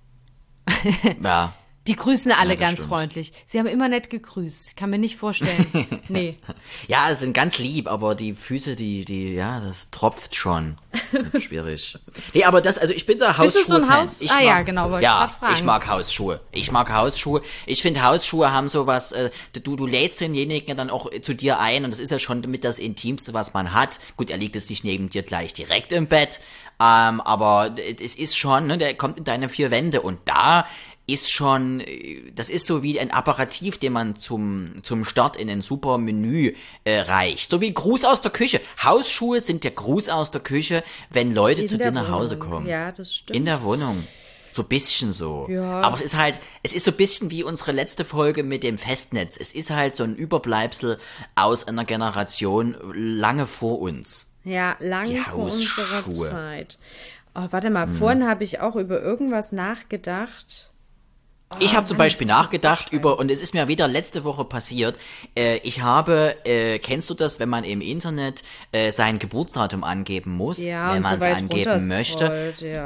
[SPEAKER 2] Ja.
[SPEAKER 3] Die grüßen alle
[SPEAKER 2] Ja, das
[SPEAKER 3] ganz
[SPEAKER 2] stimmt.
[SPEAKER 3] freundlich. Sie haben immer nett gegrüßt. Kann mir nicht vorstellen. Nee.
[SPEAKER 2] Ja, es sind ganz lieb, aber die Füße, die, die, ja, das tropft schon. Wird schwierig. Nee, aber das, also ich bin da
[SPEAKER 3] Bist du so ein
[SPEAKER 2] Hausschuhe-Fan.
[SPEAKER 3] Haus-
[SPEAKER 2] Ich
[SPEAKER 3] Ah
[SPEAKER 2] mag,
[SPEAKER 3] ja, genau, wollte ich
[SPEAKER 2] ja,
[SPEAKER 3] grad fragen.
[SPEAKER 2] ich mag Hausschuhe. Ich mag Hausschuhe. Ich finde, Hausschuhe haben sowas, äh, du, du lädst denjenigen dann auch zu dir ein und das ist ja schon mit das Intimste, was man hat. Gut, er liegt jetzt nicht neben dir gleich direkt im Bett, ähm, aber es ist schon, ne, der kommt in deine vier Wände und da ist schon, das ist so wie ein Apparativ, den man zum, zum Start in ein super Menü äh, reicht. So wie Gruß aus der Küche. Hausschuhe sind der Gruß aus der Küche, wenn Leute zu dir nach Hause kommen.
[SPEAKER 3] Ja, das stimmt.
[SPEAKER 2] In der Wohnung. So ein bisschen so.
[SPEAKER 3] Ja.
[SPEAKER 2] Aber es ist halt, es ist so ein bisschen wie unsere letzte Folge mit dem Festnetz. Es ist halt so ein Überbleibsel aus einer Generation lange vor uns.
[SPEAKER 3] Ja,
[SPEAKER 2] Die
[SPEAKER 3] lange vor unserer
[SPEAKER 2] Hausschuhe.
[SPEAKER 3] Zeit. Oh, warte mal, vorhin habe ich auch über irgendwas nachgedacht.
[SPEAKER 2] Ich habe zum
[SPEAKER 3] Mann,
[SPEAKER 2] Beispiel
[SPEAKER 3] ich muss das
[SPEAKER 2] nachgedacht
[SPEAKER 3] aufschreiben.
[SPEAKER 2] über, und es ist mir wieder letzte Woche passiert, äh, ich habe, äh, kennst du das, wenn man im Internet äh, sein Geburtsdatum angeben muss,
[SPEAKER 3] Ja,
[SPEAKER 2] wenn
[SPEAKER 3] und so
[SPEAKER 2] man es
[SPEAKER 3] weit
[SPEAKER 2] angeben möchte?
[SPEAKER 3] runterscrollt, ja.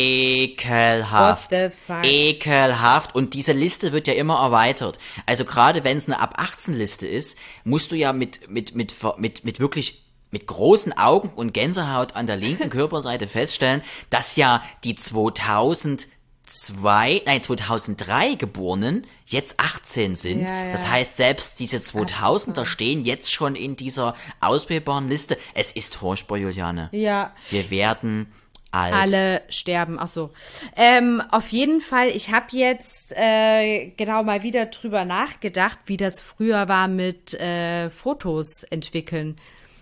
[SPEAKER 2] Ekelhaft.
[SPEAKER 3] What the fuck?
[SPEAKER 2] Ekelhaft. Und diese Liste wird ja immer erweitert. Also gerade wenn es eine ab achtzehn Liste ist, musst du ja mit, mit, mit, mit, mit wirklich mit großen Augen und Gänsehaut an der linken Körperseite feststellen, dass ja die zweitausendzwei, nein, zweitausenddrei Geborenen jetzt achtzehn sind.
[SPEAKER 3] Ja, ja.
[SPEAKER 2] Das heißt, selbst diese zweitausender stehen jetzt schon in dieser auswählbaren Liste. Es ist furchtbar, Juliane.
[SPEAKER 3] Ja,
[SPEAKER 2] Wir werden alt.
[SPEAKER 3] alle sterben. Ach so. Ähm, auf jeden Fall, ich habe jetzt äh, genau mal wieder drüber nachgedacht, wie das früher war mit äh, Fotos entwickeln.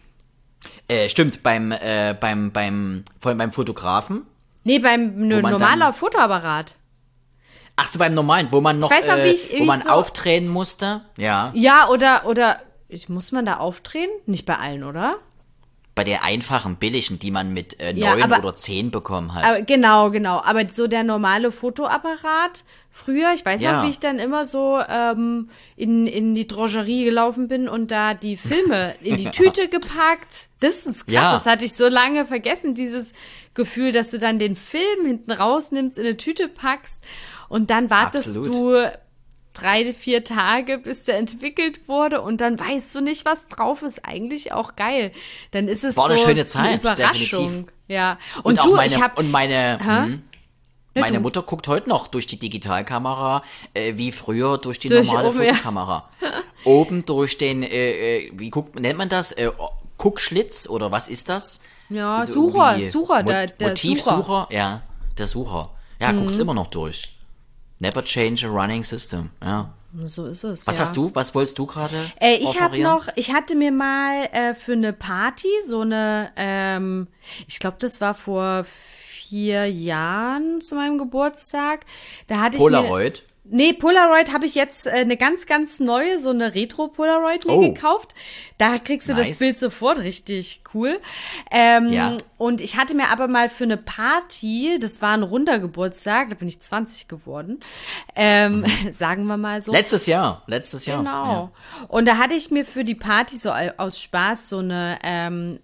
[SPEAKER 2] Äh, stimmt, beim, äh, beim, beim, vor allem beim Fotografen.
[SPEAKER 3] Nee, beim nö,
[SPEAKER 2] man
[SPEAKER 3] normaler
[SPEAKER 2] dann-
[SPEAKER 3] Fotoapparat.
[SPEAKER 2] Ach so, beim normalen, wo man noch,
[SPEAKER 3] weiß noch,
[SPEAKER 2] äh,
[SPEAKER 3] wie ich- wie
[SPEAKER 2] wo
[SPEAKER 3] ich
[SPEAKER 2] man
[SPEAKER 3] so-
[SPEAKER 2] aufdrehen musste. Ja.
[SPEAKER 3] Ja, oder, oder, ich, muss man da aufdrehen? Nicht bei allen, oder?
[SPEAKER 2] bei den einfachen, billigen, die man mit äh,
[SPEAKER 3] Ja,
[SPEAKER 2] neun
[SPEAKER 3] aber-
[SPEAKER 2] oder zehn bekommen hat.
[SPEAKER 3] Aber genau, genau. Aber so der normale Fotoapparat früher, ich weiß
[SPEAKER 2] Ja.
[SPEAKER 3] noch, wie ich dann immer so ähm, in, in die Drogerie gelaufen bin und da die Filme in die Tüte gepackt. Das ist krass,
[SPEAKER 2] Ja.
[SPEAKER 3] das hatte ich so lange vergessen, dieses Gefühl, dass du dann den Film hinten rausnimmst, in eine Tüte packst und dann wartest
[SPEAKER 2] Absolut.
[SPEAKER 3] du drei, vier Tage, bis der entwickelt wurde und dann weißt du nicht, was drauf ist. Eigentlich auch geil. Dann ist es
[SPEAKER 2] War eine
[SPEAKER 3] so
[SPEAKER 2] schöne Zeit,
[SPEAKER 3] Überraschung.
[SPEAKER 2] definitiv.
[SPEAKER 3] Ja. Und,
[SPEAKER 2] Und, auch
[SPEAKER 3] du,
[SPEAKER 2] meine,
[SPEAKER 3] ich hab,
[SPEAKER 2] und meine,
[SPEAKER 3] Hä?
[SPEAKER 2] hm,
[SPEAKER 3] Ja,
[SPEAKER 2] meine
[SPEAKER 3] du.
[SPEAKER 2] Mutter guckt heute noch durch die Digitalkamera, äh, wie früher durch die
[SPEAKER 3] Durch
[SPEAKER 2] normale
[SPEAKER 3] oben, ja.
[SPEAKER 2] Fotokamera. Oben durch den, äh, äh, wie guckt, nennt man das? Äh, Guckschlitz oder was ist das?
[SPEAKER 3] Ja,
[SPEAKER 2] So
[SPEAKER 3] Sucher,
[SPEAKER 2] irgendwie
[SPEAKER 3] Sucher,
[SPEAKER 2] Mo-
[SPEAKER 3] der, der
[SPEAKER 2] Motivsucher,
[SPEAKER 3] Sucher.
[SPEAKER 2] ja, der Sucher. Ja, guckst immer noch durch. Never change a running system, ja.
[SPEAKER 3] So ist es.
[SPEAKER 2] Was
[SPEAKER 3] ja.
[SPEAKER 2] hast du, was wolltest du gerade
[SPEAKER 3] Äh, ich habe
[SPEAKER 2] offerieren?
[SPEAKER 3] noch, ich hatte mir mal äh, für eine Party so eine, ähm, ich glaube, das war vor vier Jahren zu meinem Geburtstag. Da hatte ich mir,
[SPEAKER 2] Polaroid.
[SPEAKER 3] Nee, Polaroid habe ich jetzt äh, eine ganz, ganz neue, so eine Retro-Polaroid mir
[SPEAKER 2] Oh.
[SPEAKER 3] gekauft. Da kriegst du
[SPEAKER 2] Nice.
[SPEAKER 3] das Bild sofort richtig cool. Ähm,
[SPEAKER 2] Ja.
[SPEAKER 3] Und ich hatte mir aber mal für eine Party, das war ein runder Geburtstag, da bin ich zwanzig geworden, ähm, sagen wir mal so.
[SPEAKER 2] Letztes Jahr, letztes Jahr.
[SPEAKER 3] Genau.
[SPEAKER 2] Ja.
[SPEAKER 3] Und da hatte ich mir für die Party so au- aus Spaß so eine ähm,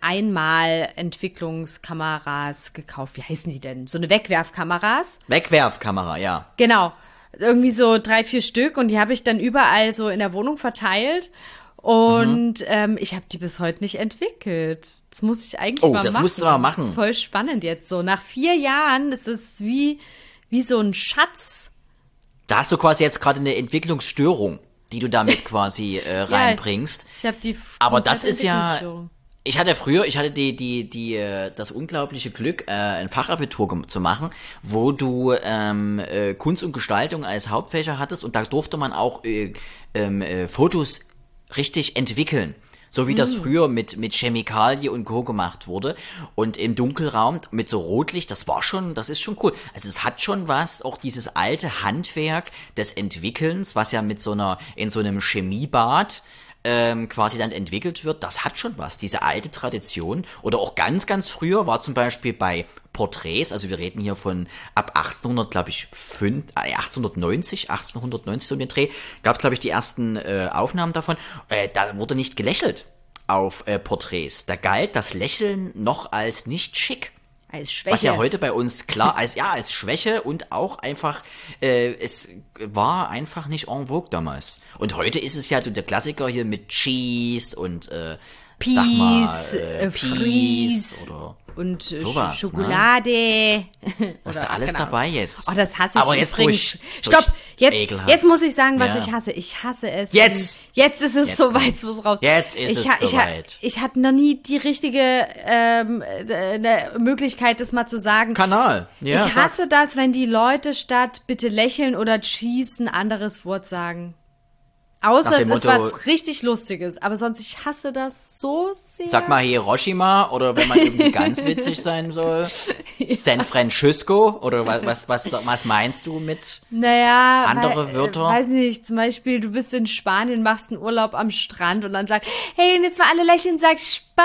[SPEAKER 3] Einmal-Entwicklungskameras gekauft. Wie heißen die denn? So eine Wegwerfkameras.
[SPEAKER 2] Wegwerfkamera, ja.
[SPEAKER 3] Genau. Irgendwie so drei, vier Stück und die habe ich dann überall so in der Wohnung verteilt. Und
[SPEAKER 2] Mhm.
[SPEAKER 3] ähm, ich habe die bis heute nicht entwickelt. Das muss ich eigentlich
[SPEAKER 2] Oh,
[SPEAKER 3] mal
[SPEAKER 2] das
[SPEAKER 3] machen.
[SPEAKER 2] musst du mal machen.
[SPEAKER 3] Das ist voll spannend jetzt so. Nach vier Jahren ist es wie, wie so ein Schatz.
[SPEAKER 2] Da hast du quasi jetzt gerade eine Entwicklungsstörung, die du damit quasi äh, reinbringst.
[SPEAKER 3] Ich habe die
[SPEAKER 2] Aber das
[SPEAKER 3] komplette
[SPEAKER 2] ist ja,
[SPEAKER 3] Entwicklungsstörung.
[SPEAKER 2] ich hatte früher, ich hatte die, die, die, äh, das unglaubliche Glück, äh, ein Fachabitur gem- zu machen, wo du ähm, äh, Kunst und Gestaltung als Hauptfächer hattest und da durfte man auch äh, ähm, äh, Fotos richtig entwickeln. So wie das früher mit, mit Chemikalie und Co. gemacht wurde. Und im Dunkelraum mit so Rotlicht, das war schon, das ist schon cool. Also es hat schon was, auch dieses alte Handwerk des Entwickelns, was ja mit so einer, in so einem Chemiebad ähm, quasi dann entwickelt wird, das hat schon was, diese alte Tradition. Oder auch ganz, ganz früher war zum Beispiel bei Porträts, also wir reden hier von ab achtzehnhundert, glaube ich, fünf, äh, achtzehnhundertneunzig, achtzehnhundertneunzig so um den Dreh, gab es, glaube ich, die ersten äh, Aufnahmen davon. Äh, da wurde nicht gelächelt auf äh, Porträts. Da galt das Lächeln noch als nicht schick.
[SPEAKER 3] Als Schwäche.
[SPEAKER 2] Was ja heute bei uns klar als ja als Schwäche und auch einfach äh, es war einfach nicht en vogue damals. Und heute ist es ja der Klassiker hier mit Cheese und äh,
[SPEAKER 3] Peas,
[SPEAKER 2] sag mal, äh,
[SPEAKER 3] äh,
[SPEAKER 2] Peas
[SPEAKER 3] Fries.
[SPEAKER 2] oder
[SPEAKER 3] Und äh,
[SPEAKER 2] Sowas,
[SPEAKER 3] Sch- Schokolade.
[SPEAKER 2] was ist
[SPEAKER 3] Oder-
[SPEAKER 2] da alles
[SPEAKER 3] genau.
[SPEAKER 2] dabei jetzt?
[SPEAKER 3] Oh, das hasse ich
[SPEAKER 2] Aber jetzt
[SPEAKER 3] übrigens.
[SPEAKER 2] durch,
[SPEAKER 3] Stopp,
[SPEAKER 2] durch
[SPEAKER 3] jetzt,
[SPEAKER 2] ekelhaft.
[SPEAKER 3] jetzt muss ich sagen, was
[SPEAKER 2] Ja.
[SPEAKER 3] ich hasse. Ich hasse es.
[SPEAKER 2] Jetzt!
[SPEAKER 3] Jetzt ist es
[SPEAKER 2] Jetzt
[SPEAKER 3] soweit,
[SPEAKER 2] kommt's.
[SPEAKER 3] wo es raus.
[SPEAKER 2] Jetzt ist
[SPEAKER 3] ich,
[SPEAKER 2] es
[SPEAKER 3] ha- ich, ha-
[SPEAKER 2] soweit.
[SPEAKER 3] Ich hatte noch nie die richtige ähm, äh, ne Möglichkeit, das mal zu sagen.
[SPEAKER 2] Kanal. Ja,
[SPEAKER 3] ich hasse
[SPEAKER 2] sag's.
[SPEAKER 3] das, wenn die Leute statt bitte lächeln oder cheese ein anderes Wort sagen. Außer
[SPEAKER 2] Nach
[SPEAKER 3] es
[SPEAKER 2] dem
[SPEAKER 3] ist
[SPEAKER 2] Motto-
[SPEAKER 3] was richtig Lustiges. Aber sonst, ich hasse das so sehr.
[SPEAKER 2] Sag mal Hiroshima oder wenn man irgendwie ganz witzig sein soll, San Francisco oder was, was, was, was meinst du mit?
[SPEAKER 3] Naja,
[SPEAKER 2] Andere
[SPEAKER 3] weil,
[SPEAKER 2] Wörter?
[SPEAKER 3] Äh, weiß nicht, zum Beispiel, du bist in Spanien, machst einen Urlaub am Strand und dann sagst, hey, und jetzt mal alle lächeln, sag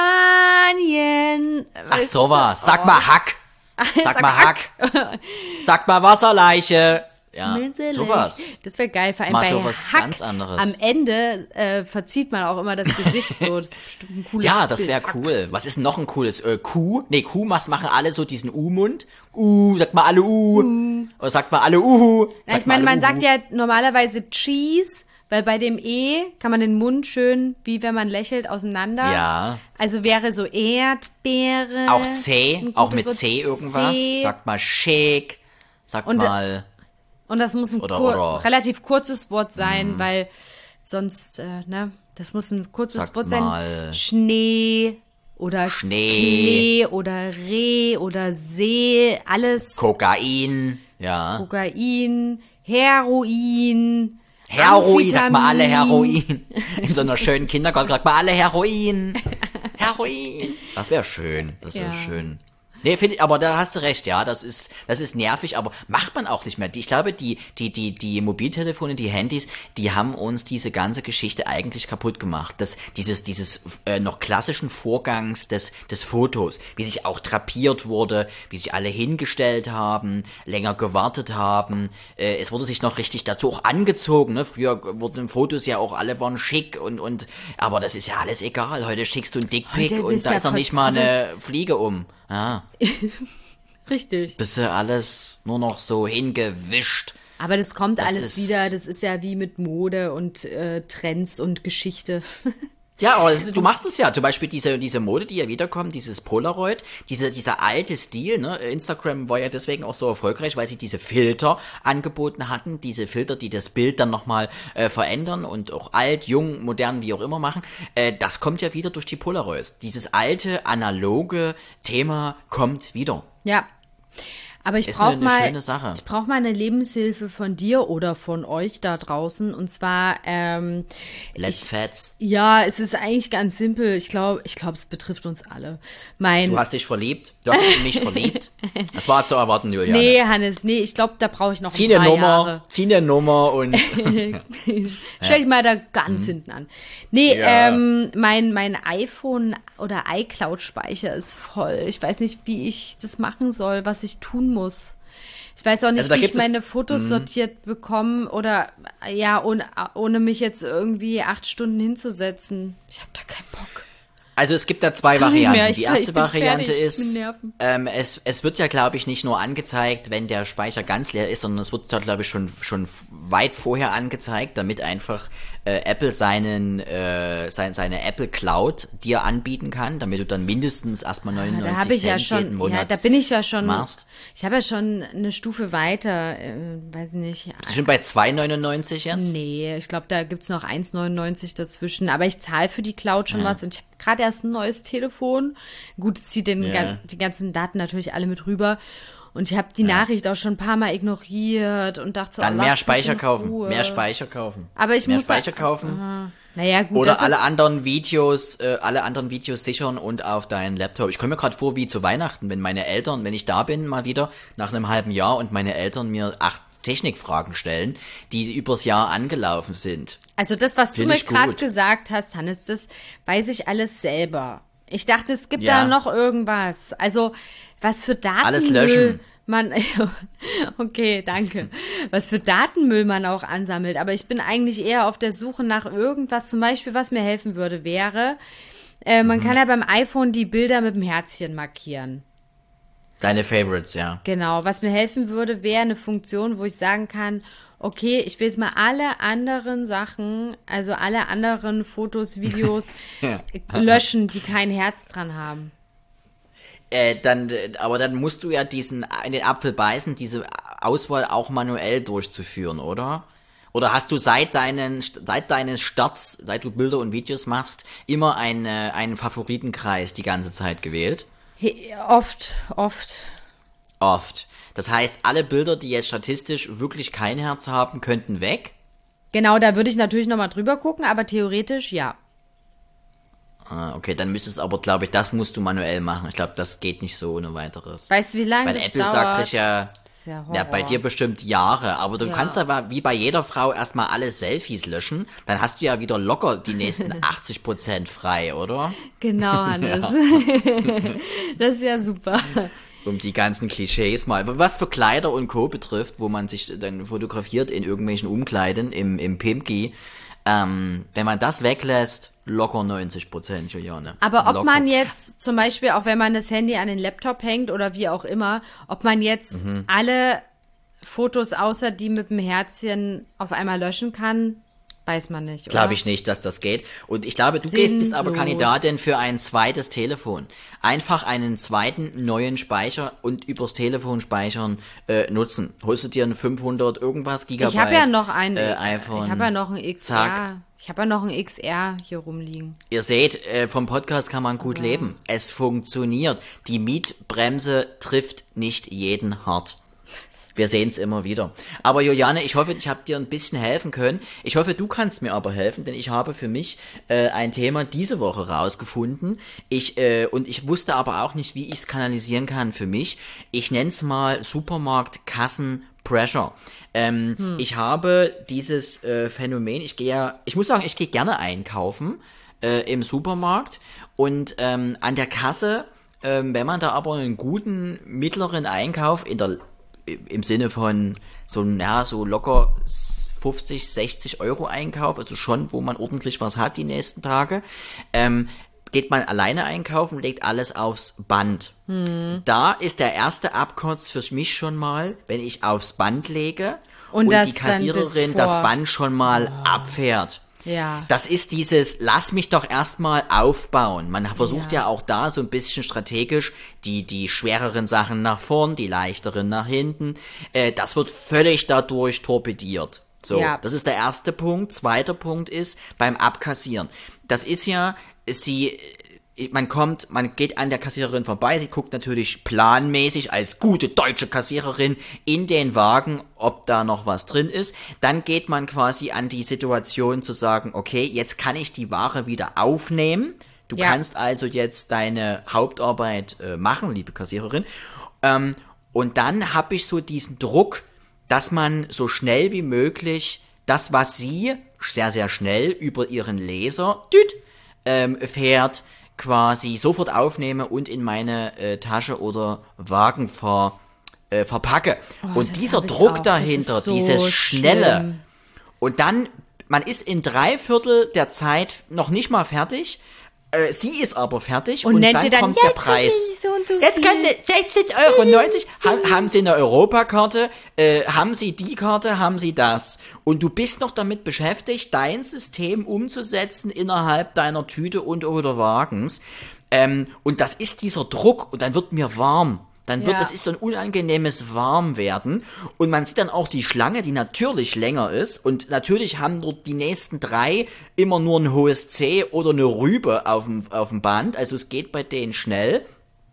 [SPEAKER 3] Spanien.
[SPEAKER 2] Ach
[SPEAKER 3] Weißt du?
[SPEAKER 2] sowas, sag mal Hack, sag mal Hack, sag mal Wasserleiche, ja,
[SPEAKER 3] Minzelig.
[SPEAKER 2] sowas.
[SPEAKER 3] Das wäre geil, vor allem
[SPEAKER 2] Mal
[SPEAKER 3] bei
[SPEAKER 2] sowas
[SPEAKER 3] Hack.
[SPEAKER 2] ganz anderes.
[SPEAKER 3] Am Ende äh, verzieht man auch immer das Gesicht so. Das ist bestimmt ein cooles
[SPEAKER 2] Ja, das
[SPEAKER 3] Bild.
[SPEAKER 2] wäre cool. Was ist noch ein cooles? Äh, Kuh? Nee, Kuh macht, machen alle so diesen U-Mund. Uh, sagt mal alle U. Oder sagt mal alle Uhu.
[SPEAKER 3] Na,
[SPEAKER 2] Sagt
[SPEAKER 3] ich meine,
[SPEAKER 2] mal
[SPEAKER 3] man
[SPEAKER 2] alle
[SPEAKER 3] sagt ja normalerweise Cheese, weil bei dem E kann man den Mund schön, wie wenn man lächelt, auseinander.
[SPEAKER 2] Ja.
[SPEAKER 3] Also wäre so Erdbeere.
[SPEAKER 2] Auch C,
[SPEAKER 3] ein
[SPEAKER 2] auch
[SPEAKER 3] gutes
[SPEAKER 2] mit
[SPEAKER 3] Wort.
[SPEAKER 2] C irgendwas.
[SPEAKER 3] C.
[SPEAKER 2] Sagt mal schick. Sagt
[SPEAKER 3] Und-
[SPEAKER 2] mal.
[SPEAKER 3] Und das muss ein
[SPEAKER 2] Oder-
[SPEAKER 3] kur
[SPEAKER 2] oder- Mhm.
[SPEAKER 3] relativ kurzes Wort sein, weil sonst, äh, ne, das muss ein kurzes
[SPEAKER 2] Sag
[SPEAKER 3] Wort
[SPEAKER 2] mal.
[SPEAKER 3] sein. Schnee oder
[SPEAKER 2] Schnee.
[SPEAKER 3] Klee oder Reh oder See, alles.
[SPEAKER 2] Kokain. Ja.
[SPEAKER 3] Kokain, Heroin.
[SPEAKER 2] Heroin, sagt mal alle
[SPEAKER 3] Amphetamin.
[SPEAKER 2] Heroin. In so einer schönen Kindergarten sagt mal alle Heroin. Heroin. Das wäre schön. Das wäre
[SPEAKER 3] Ja.
[SPEAKER 2] schön. Nee, finde ich, aber da hast du recht, ja, das ist, das ist nervig, aber macht man auch nicht mehr. Die, ich glaube, die, die, die, die Mobiltelefone, die Handys, die haben uns diese ganze Geschichte eigentlich kaputt gemacht. Das, dieses, dieses, äh, noch klassischen Vorgangs des, des Fotos, wie sich auch drapiert wurde, wie sich alle hingestellt haben, länger gewartet haben, äh, es wurde sich noch richtig dazu auch angezogen, ne, früher wurden Fotos ja auch, alle waren schick und, und, aber das ist ja alles egal. Heute schickst du einen Dickpic
[SPEAKER 3] Heute
[SPEAKER 2] und
[SPEAKER 3] bist
[SPEAKER 2] da
[SPEAKER 3] ja
[SPEAKER 2] ist noch nicht mal eine Fliege um. Ja.
[SPEAKER 3] Richtig.
[SPEAKER 2] Bist du alles nur noch so hingewischt.
[SPEAKER 3] Aber das kommt
[SPEAKER 2] Das
[SPEAKER 3] alles
[SPEAKER 2] ist-
[SPEAKER 3] wieder, das ist ja wie mit Mode und äh, Trends und Geschichte.
[SPEAKER 2] Ja, aber das, du machst es ja. Zum Beispiel diese, diese Mode, die ja wiederkommt, dieses Polaroid, diese, dieser alte Stil, ne? Instagram war ja deswegen auch so erfolgreich, weil sie diese Filter angeboten hatten. Diese Filter, die das Bild dann nochmal äh, verändern und auch alt, jung, modern, wie auch immer machen. Äh, das kommt ja wieder durch die Polaroids. Dieses alte, analoge Thema kommt wieder.
[SPEAKER 3] Ja. Aber ich
[SPEAKER 2] Ist
[SPEAKER 3] brauche
[SPEAKER 2] eine- eine
[SPEAKER 3] mal,
[SPEAKER 2] schöne Sache.
[SPEAKER 3] ich brauche mal eine Lebenshilfe von dir oder von euch da draußen. Und zwar, ähm,
[SPEAKER 2] Let's Fats.
[SPEAKER 3] ja, es ist eigentlich ganz simpel. Ich glaube, ich glaube, es betrifft uns alle. Mein,
[SPEAKER 2] Du hast dich verliebt. Du hast dich in mich verliebt. Das war zu erwarten, Juliane.
[SPEAKER 3] nee, Hannes, nee, ich glaube, da brauche ich noch
[SPEAKER 2] Zieh
[SPEAKER 3] ein
[SPEAKER 2] eine
[SPEAKER 3] paar
[SPEAKER 2] Nummer,
[SPEAKER 3] Jahre.
[SPEAKER 2] zieh eine Nummer und
[SPEAKER 3] Stell dich mal da ganz hinten an. Nee,
[SPEAKER 2] Mhm. Ja.
[SPEAKER 3] ähm, mein, mein iPhone oder iCloud-Speicher ist voll. Ich weiß nicht, wie ich das machen soll, was ich tun muss. Ich weiß auch nicht,
[SPEAKER 2] Also da
[SPEAKER 3] wie ich
[SPEAKER 2] gibt es-
[SPEAKER 3] meine Fotos sortiert bekomme oder ja, ohne, ohne mich jetzt irgendwie acht Stunden hinzusetzen. Ich habe da keinen Bock.
[SPEAKER 2] Also es gibt da zwei
[SPEAKER 3] Kann nicht
[SPEAKER 2] Varianten.
[SPEAKER 3] mehr, ich-
[SPEAKER 2] Die erste
[SPEAKER 3] ich bin
[SPEAKER 2] Variante
[SPEAKER 3] fertig,
[SPEAKER 2] ist,
[SPEAKER 3] mit Nerven.
[SPEAKER 2] ähm, es, es wird ja, glaube ich, nicht nur angezeigt, wenn der Speicher ganz leer ist, sondern es wird da, glaube ich, schon, schon weit vorher angezeigt, damit einfach äh, Apple seinen, äh, sein, seine Apple Cloud dir anbieten kann, damit du dann mindestens erstmal
[SPEAKER 3] Da
[SPEAKER 2] neunundneunzig
[SPEAKER 3] habe ich
[SPEAKER 2] Cent
[SPEAKER 3] ja
[SPEAKER 2] jeden
[SPEAKER 3] schon,
[SPEAKER 2] Monat
[SPEAKER 3] ja, da bin ich ja schon,
[SPEAKER 2] machst.
[SPEAKER 3] ich habe ja schon eine Stufe weiter, äh, weiß nicht.
[SPEAKER 2] Bist du schon bei zwei neunundneunzig jetzt?
[SPEAKER 3] Nee, ich glaube, da gibt's noch eins neunundneunzig dazwischen. Aber ich zahle für die Cloud schon was und ich habe gerade erst ein neues Telefon. Gut, es zieht den,
[SPEAKER 2] Ja.
[SPEAKER 3] gan- die ganzen Daten natürlich alle mit rüber. Und ich habe die Nachricht auch schon ein paar Mal ignoriert und dachte so,
[SPEAKER 2] Dann
[SPEAKER 3] oh,
[SPEAKER 2] mehr
[SPEAKER 3] lass mich
[SPEAKER 2] Speicher
[SPEAKER 3] in
[SPEAKER 2] kaufen.
[SPEAKER 3] Ruhe.
[SPEAKER 2] Mehr Speicher kaufen.
[SPEAKER 3] Aber ich
[SPEAKER 2] mehr
[SPEAKER 3] muss
[SPEAKER 2] Speicher
[SPEAKER 3] sa-
[SPEAKER 2] kaufen.
[SPEAKER 3] Naja, gut.
[SPEAKER 2] Oder
[SPEAKER 3] das
[SPEAKER 2] alle
[SPEAKER 3] ist,
[SPEAKER 2] anderen Videos, äh, alle anderen Videos sichern und auf deinen Laptop. Ich komme mir gerade vor wie zu Weihnachten, wenn meine Eltern, wenn ich da bin, mal wieder, nach einem halben Jahr und meine Eltern mir acht Technikfragen stellen, die übers Jahr angelaufen sind.
[SPEAKER 3] Also das, was du
[SPEAKER 2] Find
[SPEAKER 3] mir
[SPEAKER 2] ich
[SPEAKER 3] gerade
[SPEAKER 2] gut.
[SPEAKER 3] gesagt hast, Hannes, das weiß ich alles selber. Ich dachte, es gibt
[SPEAKER 2] Ja.
[SPEAKER 3] da noch irgendwas. Also, was für Datenmüll
[SPEAKER 2] Alles löschen.
[SPEAKER 3] man, okay, danke. Was für Datenmüll man auch ansammelt. Aber ich bin eigentlich eher auf der Suche nach irgendwas, zum Beispiel, was mir helfen würde, wäre, äh, man
[SPEAKER 2] Mhm.
[SPEAKER 3] kann ja beim iPhone die Bilder mit dem Herzchen markieren.
[SPEAKER 2] Deine Favorites, ja.
[SPEAKER 3] Genau, was mir helfen würde, wäre eine Funktion, wo ich sagen kann, okay, ich will jetzt mal alle anderen Sachen, also alle anderen Fotos, Videos löschen, die kein Herz dran haben.
[SPEAKER 2] Äh, dann, äh, aber dann musst du ja diesen, in den Apfel beißen, diese Auswahl auch manuell durchzuführen, oder? Oder hast du seit deinen, seit deines Starts, seit du Bilder und Videos machst, immer eine, einen Favoritenkreis die ganze Zeit gewählt?
[SPEAKER 3] He, oft, oft.
[SPEAKER 2] Oft. Das heißt, alle Bilder, die jetzt statistisch wirklich kein Herz haben, könnten weg?
[SPEAKER 3] Genau, da würde ich natürlich nochmal drüber gucken, aber theoretisch ja.
[SPEAKER 2] Ah, okay, dann müsstest aber, glaube ich, das musst du manuell machen. Ich glaube, das geht nicht so ohne weiteres.
[SPEAKER 3] Weißt du, wie lange
[SPEAKER 2] Weil
[SPEAKER 3] das
[SPEAKER 2] Apple
[SPEAKER 3] dauert?
[SPEAKER 2] sagt sich ja,
[SPEAKER 3] Das ist ja,
[SPEAKER 2] ja, bei
[SPEAKER 3] Horror.
[SPEAKER 2] dir bestimmt Jahre, aber du
[SPEAKER 3] Ja.
[SPEAKER 2] kannst aber wie bei jeder Frau erstmal alle Selfies löschen, dann hast du ja wieder locker die nächsten achtzig Prozent frei, oder?
[SPEAKER 3] Genau, Hannes. Das ist ja super.
[SPEAKER 2] Um die ganzen Klischees mal. Was für Kleider und Co. betrifft, wo man sich dann fotografiert in irgendwelchen Umkleiden im, im Pimki, ähm, wenn man das weglässt, locker neunzig Prozent, Juliane.
[SPEAKER 3] Aber ob
[SPEAKER 2] locker.
[SPEAKER 3] man jetzt zum Beispiel, auch wenn man das Handy an den Laptop hängt oder wie auch immer, ob man jetzt
[SPEAKER 2] Mhm.
[SPEAKER 3] alle Fotos außer die mit dem Herzchen auf einmal löschen kann, weiß man nicht, oder?
[SPEAKER 2] Glaube ich nicht, dass das geht. Und ich glaube, du gehst, bist aber
[SPEAKER 3] Sinnlos.
[SPEAKER 2] Kandidatin für ein zweites Telefon. Einfach einen zweiten neuen Speicher und übers Telefon speichern äh, nutzen. Holst du dir einen fünfhundert irgendwas Gigabyte
[SPEAKER 3] Ich habe ja noch ein,
[SPEAKER 2] äh, iPhone.
[SPEAKER 3] ich habe ja noch ein X R.
[SPEAKER 2] Zack.
[SPEAKER 3] Ich habe ja noch ein X R hier rumliegen.
[SPEAKER 2] Ihr seht, äh, vom Podcast kann man gut leben. Es funktioniert. Die Mietbremse trifft nicht jeden hart. Wir sehen es immer wieder. Aber Juliane, ich hoffe, ich habe dir ein bisschen helfen können. Ich hoffe, du kannst mir aber helfen, denn ich habe für mich äh, ein Thema diese Woche rausgefunden. Ich äh, und ich wusste aber auch nicht, wie ich es kanalisieren kann für mich. Ich nenne es mal Supermarkt-Kassen-Pressure. Ähm, hm. Ich habe dieses äh, Phänomen, ich gehe ja, ich muss sagen, ich gehe gerne einkaufen äh, im Supermarkt und ähm, an der Kasse, äh, wenn man da aber einen guten mittleren Einkauf in der im Sinne von so, ja, so locker fünfzig, sechzig Euro Einkauf, also schon, wo man ordentlich was hat die nächsten Tage, ähm, geht man alleine einkaufen, legt alles aufs Band. Hm. Da ist der erste Abkotz für mich schon mal, wenn ich aufs Band lege und, und die Kassiererin das Band schon mal oh. abfährt.
[SPEAKER 3] Ja.
[SPEAKER 2] Das ist dieses, lass mich doch erstmal aufbauen. Man versucht ja. ja auch da so ein bisschen strategisch die, die schwereren Sachen nach vorn, die leichteren nach hinten. Äh, das wird völlig dadurch torpediert. So, ja. Das ist der erste Punkt. Zweiter Punkt ist beim Abkassieren. Das ist ja, sie, man kommt, man geht an der Kassiererin vorbei, sie guckt natürlich planmäßig als gute deutsche Kassiererin in den Wagen, ob da noch was drin ist. Dann geht man quasi an die Situation zu sagen, okay, jetzt kann ich die Ware wieder aufnehmen. Du ja. kannst also jetzt deine Hauptarbeit äh, machen, liebe Kassiererin. Ähm, und dann habe ich so diesen Druck, dass man so schnell wie möglich das, was sie sehr, sehr schnell über ihren Laser düt, ähm, fährt, quasi sofort aufnehme und in meine äh, Tasche oder Wagen ver, äh, verpacke. Oh, und dieser Druck auch. dahinter, so dieses Schnelle. Schlimm. Und dann, man ist in drei Viertel der Zeit noch nicht mal fertig. Äh, sie ist aber fertig und, und dann, dann kommt der Preis. So so jetzt kann sechzig Euro neunzig. Ha, haben Sie eine Europakarte? Äh, haben Sie die Karte? Haben Sie das? Und du bist noch damit beschäftigt, dein System umzusetzen innerhalb deiner Tüte und oder Wagens. Ähm, und das ist dieser Druck und dann wird mir warm. Dann wird, ja. das ist so ein unangenehmes Warmwerden und man sieht dann auch die Schlange, die natürlich länger ist und natürlich haben dort die nächsten drei immer nur ein hohes C oder eine Rübe auf dem, auf dem Band, also es geht bei denen schnell.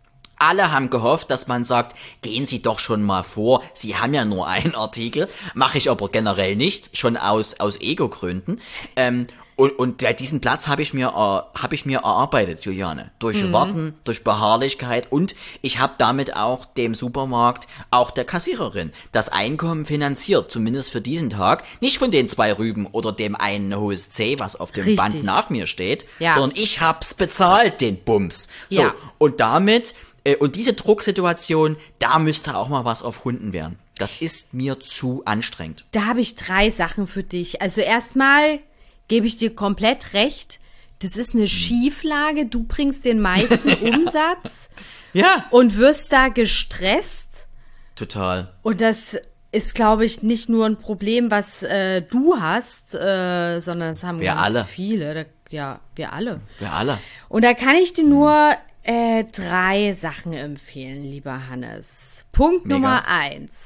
[SPEAKER 2] Alle haben gehofft, dass man sagt, gehen Sie doch schon mal vor, Sie haben ja nur einen Artikel, mache ich aber generell nicht, schon aus, aus Ego-Gründen. Ähm, Und, und diesen Platz habe ich mir äh, habe ich mir erarbeitet, Juliane. Durch mhm. Warten, durch Beharrlichkeit und ich habe damit auch dem Supermarkt, auch der Kassiererin, das Einkommen finanziert, zumindest für diesen Tag. Nicht von den zwei Rüben oder dem einen hohes C, was auf dem Richtig. Band nach mir steht, ja. sondern ich hab's bezahlt, den Bums. So, ja. und damit, äh, und diese Drucksituation, da müsste auch mal was erfunden werden. Das ist mir zu anstrengend.
[SPEAKER 3] Da habe ich drei Sachen für dich. Also erstmal gebe ich dir komplett recht. Das ist eine Schieflage. Du bringst den meisten Umsatz
[SPEAKER 2] ja.
[SPEAKER 3] und wirst da gestresst.
[SPEAKER 2] Total.
[SPEAKER 3] Und das ist, glaube ich, nicht nur ein Problem, was äh, du hast, äh, sondern das haben
[SPEAKER 2] wir
[SPEAKER 3] ganz
[SPEAKER 2] alle.
[SPEAKER 3] viele. Da, ja, wir alle.
[SPEAKER 2] Wir alle.
[SPEAKER 3] Und da kann ich dir nur äh, drei Sachen empfehlen, lieber Hannes. Punkt Mega. Nummer eins.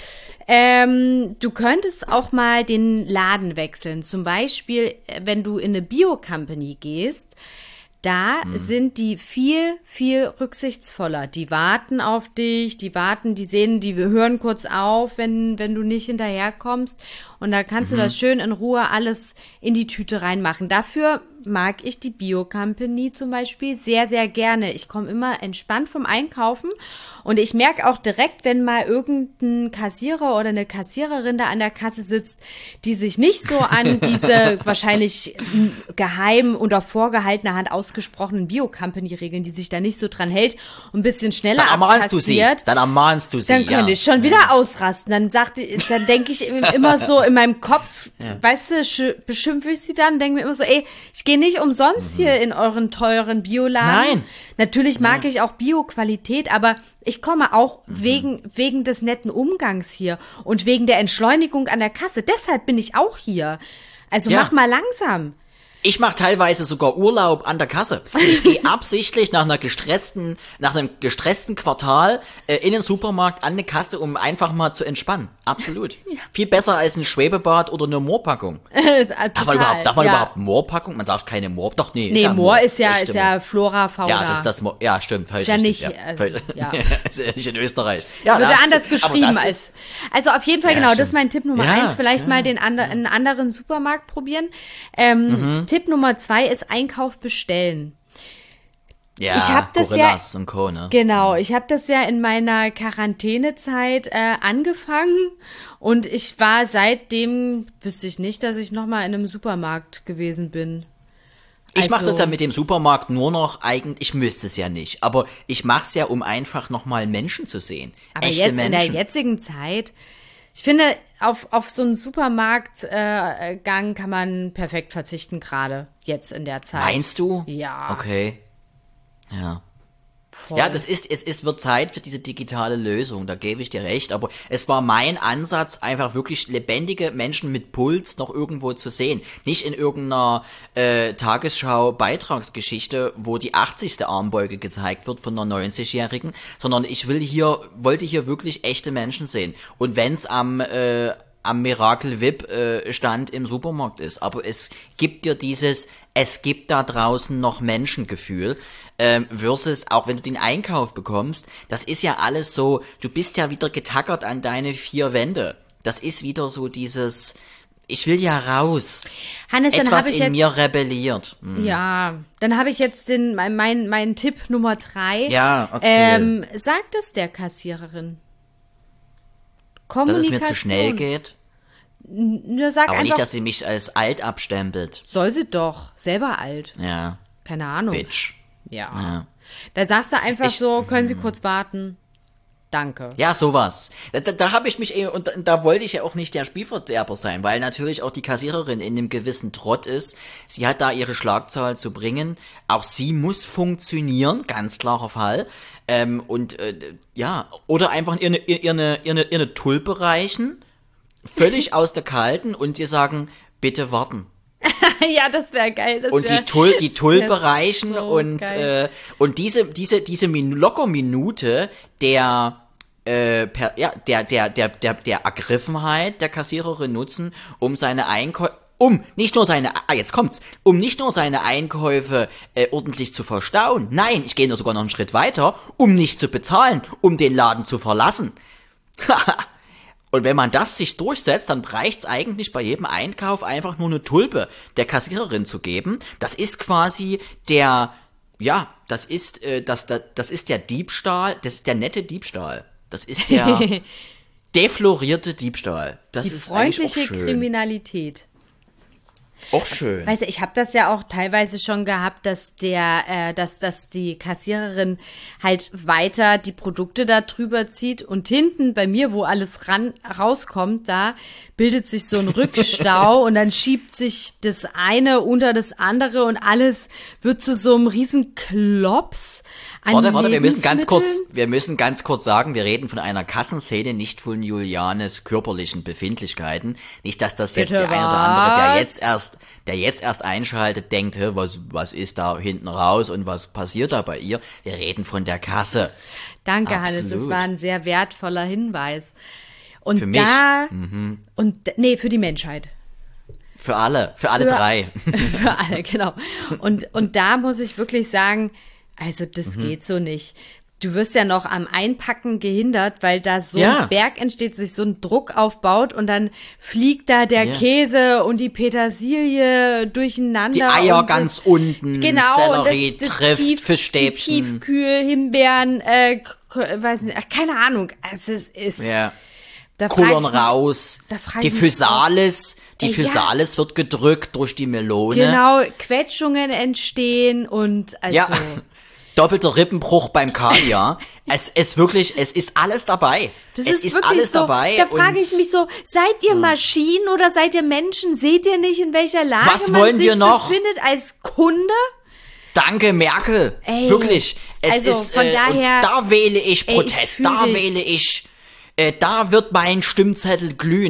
[SPEAKER 3] Ähm, du könntest auch mal den Laden wechseln. Zum Beispiel, wenn du in eine Bio-Company gehst, da hm. sind die viel, viel rücksichtsvoller. Die warten auf dich, die warten, die sehen, die hören kurz auf, wenn, wenn du nicht hinterherkommst. Und da kannst mhm. du das schön in Ruhe alles in die Tüte reinmachen. Dafür mag ich die Bio-Company zum Beispiel sehr, sehr gerne. Ich komme immer entspannt vom Einkaufen und ich merke auch direkt, wenn mal irgendein Kassierer oder eine Kassiererin da an der Kasse sitzt, die sich nicht so an diese wahrscheinlich geheim unter vorgehaltener Hand ausgesprochenen Bio-Company-Regeln, die sich da nicht so dran hält und ein bisschen schneller
[SPEAKER 2] dann ermahnst du sie. Dann ermahnst du sie.
[SPEAKER 3] Dann könnte ja. ich schon wieder ausrasten. Dann sagt, dann denke ich immer so in meinem Kopf, ja. weißt du, beschimpfe ich sie dann, denke mir immer so, ey, ich gehe nicht umsonst mhm. hier in euren teuren Bioladen.
[SPEAKER 2] Nein.
[SPEAKER 3] Natürlich mag ja. ich auch Bio-Qualität, aber ich komme auch mhm. wegen, wegen des netten Umgangs hier und wegen der Entschleunigung an der Kasse. Deshalb bin ich auch hier. Also ja. mach mal langsam.
[SPEAKER 2] Ich mache teilweise sogar Urlaub an der Kasse. Ich gehe absichtlich nach einer gestressten, nach einem gestressten Quartal äh, in den Supermarkt an eine Kasse, um einfach mal zu entspannen. Absolut. Ja. Viel besser als ein Schwebebad oder eine Moorpackung. Darf man überhaupt, darf man ja. überhaupt Moorpackung? Man darf keine Moor, doch nee.
[SPEAKER 3] Nee,
[SPEAKER 2] ist ja
[SPEAKER 3] Moor, Moor ist ja, ist ja Flora, Fauna.
[SPEAKER 2] Ja, das ist das Moor. Ja, stimmt.
[SPEAKER 3] Ist ja nicht, ja. Also, ja.
[SPEAKER 2] ist ja nicht in Österreich. Ja,
[SPEAKER 3] wird ja anders geschrieben als. Also auf jeden Fall,
[SPEAKER 2] ja,
[SPEAKER 3] genau,
[SPEAKER 2] stimmt.
[SPEAKER 3] das ist mein Tipp Nummer
[SPEAKER 2] ja,
[SPEAKER 3] eins. Vielleicht
[SPEAKER 2] ja.
[SPEAKER 3] mal den andre, einen anderen Supermarkt probieren. Ähm, mhm. Tipp Nummer zwei ist Einkauf bestellen.
[SPEAKER 2] Ja,
[SPEAKER 3] ich hab das
[SPEAKER 2] Gorillas
[SPEAKER 3] ja,
[SPEAKER 2] und Co., ne?
[SPEAKER 3] Genau, ich habe das ja in meiner Quarantänezeit äh, angefangen und ich war seitdem, wüsste ich nicht, dass ich nochmal in einem Supermarkt gewesen bin.
[SPEAKER 2] Ich
[SPEAKER 3] also,
[SPEAKER 2] mache das ja mit dem Supermarkt nur noch, eigentlich, ich müsste es ja nicht, aber ich mache es ja, um einfach nochmal Menschen zu sehen.
[SPEAKER 3] Aber
[SPEAKER 2] Echte
[SPEAKER 3] jetzt
[SPEAKER 2] Menschen.
[SPEAKER 3] in der jetzigen Zeit, ich finde, auf, auf so einen Supermarktgang äh, kann man perfekt verzichten, gerade jetzt in der Zeit.
[SPEAKER 2] Meinst du?
[SPEAKER 3] Ja.
[SPEAKER 2] Okay. Ja.
[SPEAKER 3] Voll.
[SPEAKER 2] Ja, das ist, es ist, wird Zeit für diese digitale Lösung, da gebe ich dir recht, aber es war mein Ansatz, einfach wirklich lebendige Menschen mit Puls noch irgendwo zu sehen. Nicht in irgendeiner äh, Tagesschau-Beitragsgeschichte, wo die achtzigste Armbeuge gezeigt wird von einer neunzigjährigen, sondern ich will hier, wollte hier wirklich echte Menschen sehen. Und wenn's am, äh, am Miracle Whip äh, Stand im Supermarkt ist. Aber es gibt dir dieses, es gibt da draußen noch Menschengefühl, ähm, versus, auch wenn du den Einkauf bekommst, das ist ja alles so, du bist ja wieder getackert an deine vier Wände. Das ist wieder so dieses, ich will ja raus.
[SPEAKER 3] Hannes, dann
[SPEAKER 2] Etwas
[SPEAKER 3] habe ich
[SPEAKER 2] in
[SPEAKER 3] jetzt,
[SPEAKER 2] mir rebelliert. Hm.
[SPEAKER 3] Ja, dann habe ich jetzt den, mein, mein, mein Tipp Nummer drei.
[SPEAKER 2] Ja, erzähl.
[SPEAKER 3] Ähm, sagt es der Kassiererin.
[SPEAKER 2] Dass es mir zu schnell geht.
[SPEAKER 3] Nur sag
[SPEAKER 2] Aber
[SPEAKER 3] einfach,
[SPEAKER 2] nicht, dass sie mich als alt abstempelt.
[SPEAKER 3] soll sie doch, selber alt.
[SPEAKER 2] Ja.
[SPEAKER 3] Keine Ahnung.
[SPEAKER 2] Bitch.
[SPEAKER 3] Ja.
[SPEAKER 2] Ja.
[SPEAKER 3] Da sagst du einfach
[SPEAKER 2] Ich-
[SPEAKER 3] so, können Sie kurz warten? Danke.
[SPEAKER 2] Ja, sowas. Da, da, da habe ich mich eh, und da, da wollte ich ja auch nicht der Spielverderber sein, weil natürlich auch die Kassiererin in einem gewissen Trott ist. Sie hat da ihre Schlagzahl zu bringen. Auch sie muss funktionieren, ganz klarer Fall. Ähm, und äh, ja, oder einfach ihr eine, ihr eine, ihr eine, ihr eine Tulpe reichen, völlig aus der Kalten und ihr sagen, bitte warten.
[SPEAKER 3] Ja, das wäre geil. Das
[SPEAKER 2] Und
[SPEAKER 3] wär,
[SPEAKER 2] die, Tul die Tulpe
[SPEAKER 3] wär
[SPEAKER 2] reichen
[SPEAKER 3] so
[SPEAKER 2] und
[SPEAKER 3] geil.
[SPEAKER 2] äh, und diese diese diese Min locker Minute der äh, per, ja der der der der der Ergriffenheit der Kassiererin nutzen, um seine Einkäufe um nicht nur seine ah jetzt kommt's um nicht nur seine Einkäufe äh, ordentlich zu verstauen. Nein, ich gehe nur sogar noch einen Schritt weiter, um nicht zu bezahlen, um den Laden zu verlassen. Und wenn man das sich durchsetzt, dann reicht's eigentlich bei jedem Einkauf einfach nur eine Tulpe der Kassiererin zu geben. Das ist quasi der, ja, das ist, äh, das, das, das ist der Diebstahl, das ist der nette Diebstahl. Das ist der deflorierte Diebstahl. Das
[SPEAKER 3] Die
[SPEAKER 2] ist eigentlich auch
[SPEAKER 3] freundliche
[SPEAKER 2] schön.
[SPEAKER 3] Kriminalität.
[SPEAKER 2] Auch schön.
[SPEAKER 3] Weißt du, ich habe das ja auch teilweise schon gehabt, dass der, äh, dass, dass die Kassiererin halt weiter die Produkte da drüber zieht und hinten bei mir, wo alles ran, rauskommt, da bildet sich so ein Rückstau und dann schiebt sich das eine unter das andere und alles wird zu so einem riesen Klops.
[SPEAKER 2] Warte, warte, wir müssen ganz kurz, wir müssen ganz kurz sagen, wir reden von einer Kassenszene, nicht von Julianes körperlichen Befindlichkeiten. Nicht, dass das jetzt
[SPEAKER 3] Bitte
[SPEAKER 2] der eine oder andere, der
[SPEAKER 3] was?
[SPEAKER 2] jetzt erst, der jetzt erst einschaltet, denkt, hä, was, was ist da hinten raus und was passiert da bei ihr? Wir reden von der Kasse.
[SPEAKER 3] Danke, Hannes, das
[SPEAKER 2] Absolut.
[SPEAKER 3] war ein sehr wertvoller Hinweis. Und
[SPEAKER 2] Für mich.
[SPEAKER 3] da,
[SPEAKER 2] Mhm.
[SPEAKER 3] und, nee, für die Menschheit.
[SPEAKER 2] Für alle, für alle
[SPEAKER 3] Für-
[SPEAKER 2] drei.
[SPEAKER 3] Für alle, genau. Und, und da muss ich wirklich sagen, also das
[SPEAKER 2] Mhm.
[SPEAKER 3] geht so nicht. Du wirst ja noch am Einpacken gehindert, weil da so
[SPEAKER 2] Ja.
[SPEAKER 3] ein Berg entsteht, sich so ein Druck aufbaut und dann fliegt da der
[SPEAKER 2] Ja.
[SPEAKER 3] Käse und die Petersilie durcheinander.
[SPEAKER 2] Die Eier
[SPEAKER 3] und
[SPEAKER 2] ganz
[SPEAKER 3] das,
[SPEAKER 2] unten,
[SPEAKER 3] genau,
[SPEAKER 2] Sellerie
[SPEAKER 3] und das, das
[SPEAKER 2] trifft,
[SPEAKER 3] Tief,
[SPEAKER 2] Fischstäbchen.
[SPEAKER 3] Die Tiefkühl, Himbeeren, äh, k- weiß nicht, ach, keine Ahnung. Also es ist,
[SPEAKER 2] Ja.
[SPEAKER 3] da frag
[SPEAKER 2] Kullern
[SPEAKER 3] ich mich-
[SPEAKER 2] raus.
[SPEAKER 3] da frag
[SPEAKER 2] Die
[SPEAKER 3] ich mich
[SPEAKER 2] Physalis, die
[SPEAKER 3] Ey, ja.
[SPEAKER 2] Physalis wird gedrückt durch die Melone.
[SPEAKER 3] Genau, Quetschungen entstehen und also.
[SPEAKER 2] Ja. Doppelter Rippenbruch beim Kaviar. es ist wirklich, es ist alles dabei.
[SPEAKER 3] Das
[SPEAKER 2] es
[SPEAKER 3] ist,
[SPEAKER 2] ist
[SPEAKER 3] wirklich
[SPEAKER 2] alles
[SPEAKER 3] so,
[SPEAKER 2] dabei.
[SPEAKER 3] da frage
[SPEAKER 2] und
[SPEAKER 3] ich mich so, seid ihr Maschinen oder seid ihr Menschen? Seht ihr nicht, in welcher Lage
[SPEAKER 2] Was
[SPEAKER 3] man
[SPEAKER 2] wollen
[SPEAKER 3] sich
[SPEAKER 2] wir noch?
[SPEAKER 3] befindet als Kunde?
[SPEAKER 2] Danke, Merkel.
[SPEAKER 3] Ey,
[SPEAKER 2] Wirklich. Es
[SPEAKER 3] also
[SPEAKER 2] ist,
[SPEAKER 3] von
[SPEAKER 2] äh,
[SPEAKER 3] daher-
[SPEAKER 2] und da wähle ich
[SPEAKER 3] Ey, ich
[SPEAKER 2] Protest.
[SPEAKER 3] fühl
[SPEAKER 2] da
[SPEAKER 3] dich.
[SPEAKER 2] wähle ich, äh, da wird mein Stimmzettel glühen.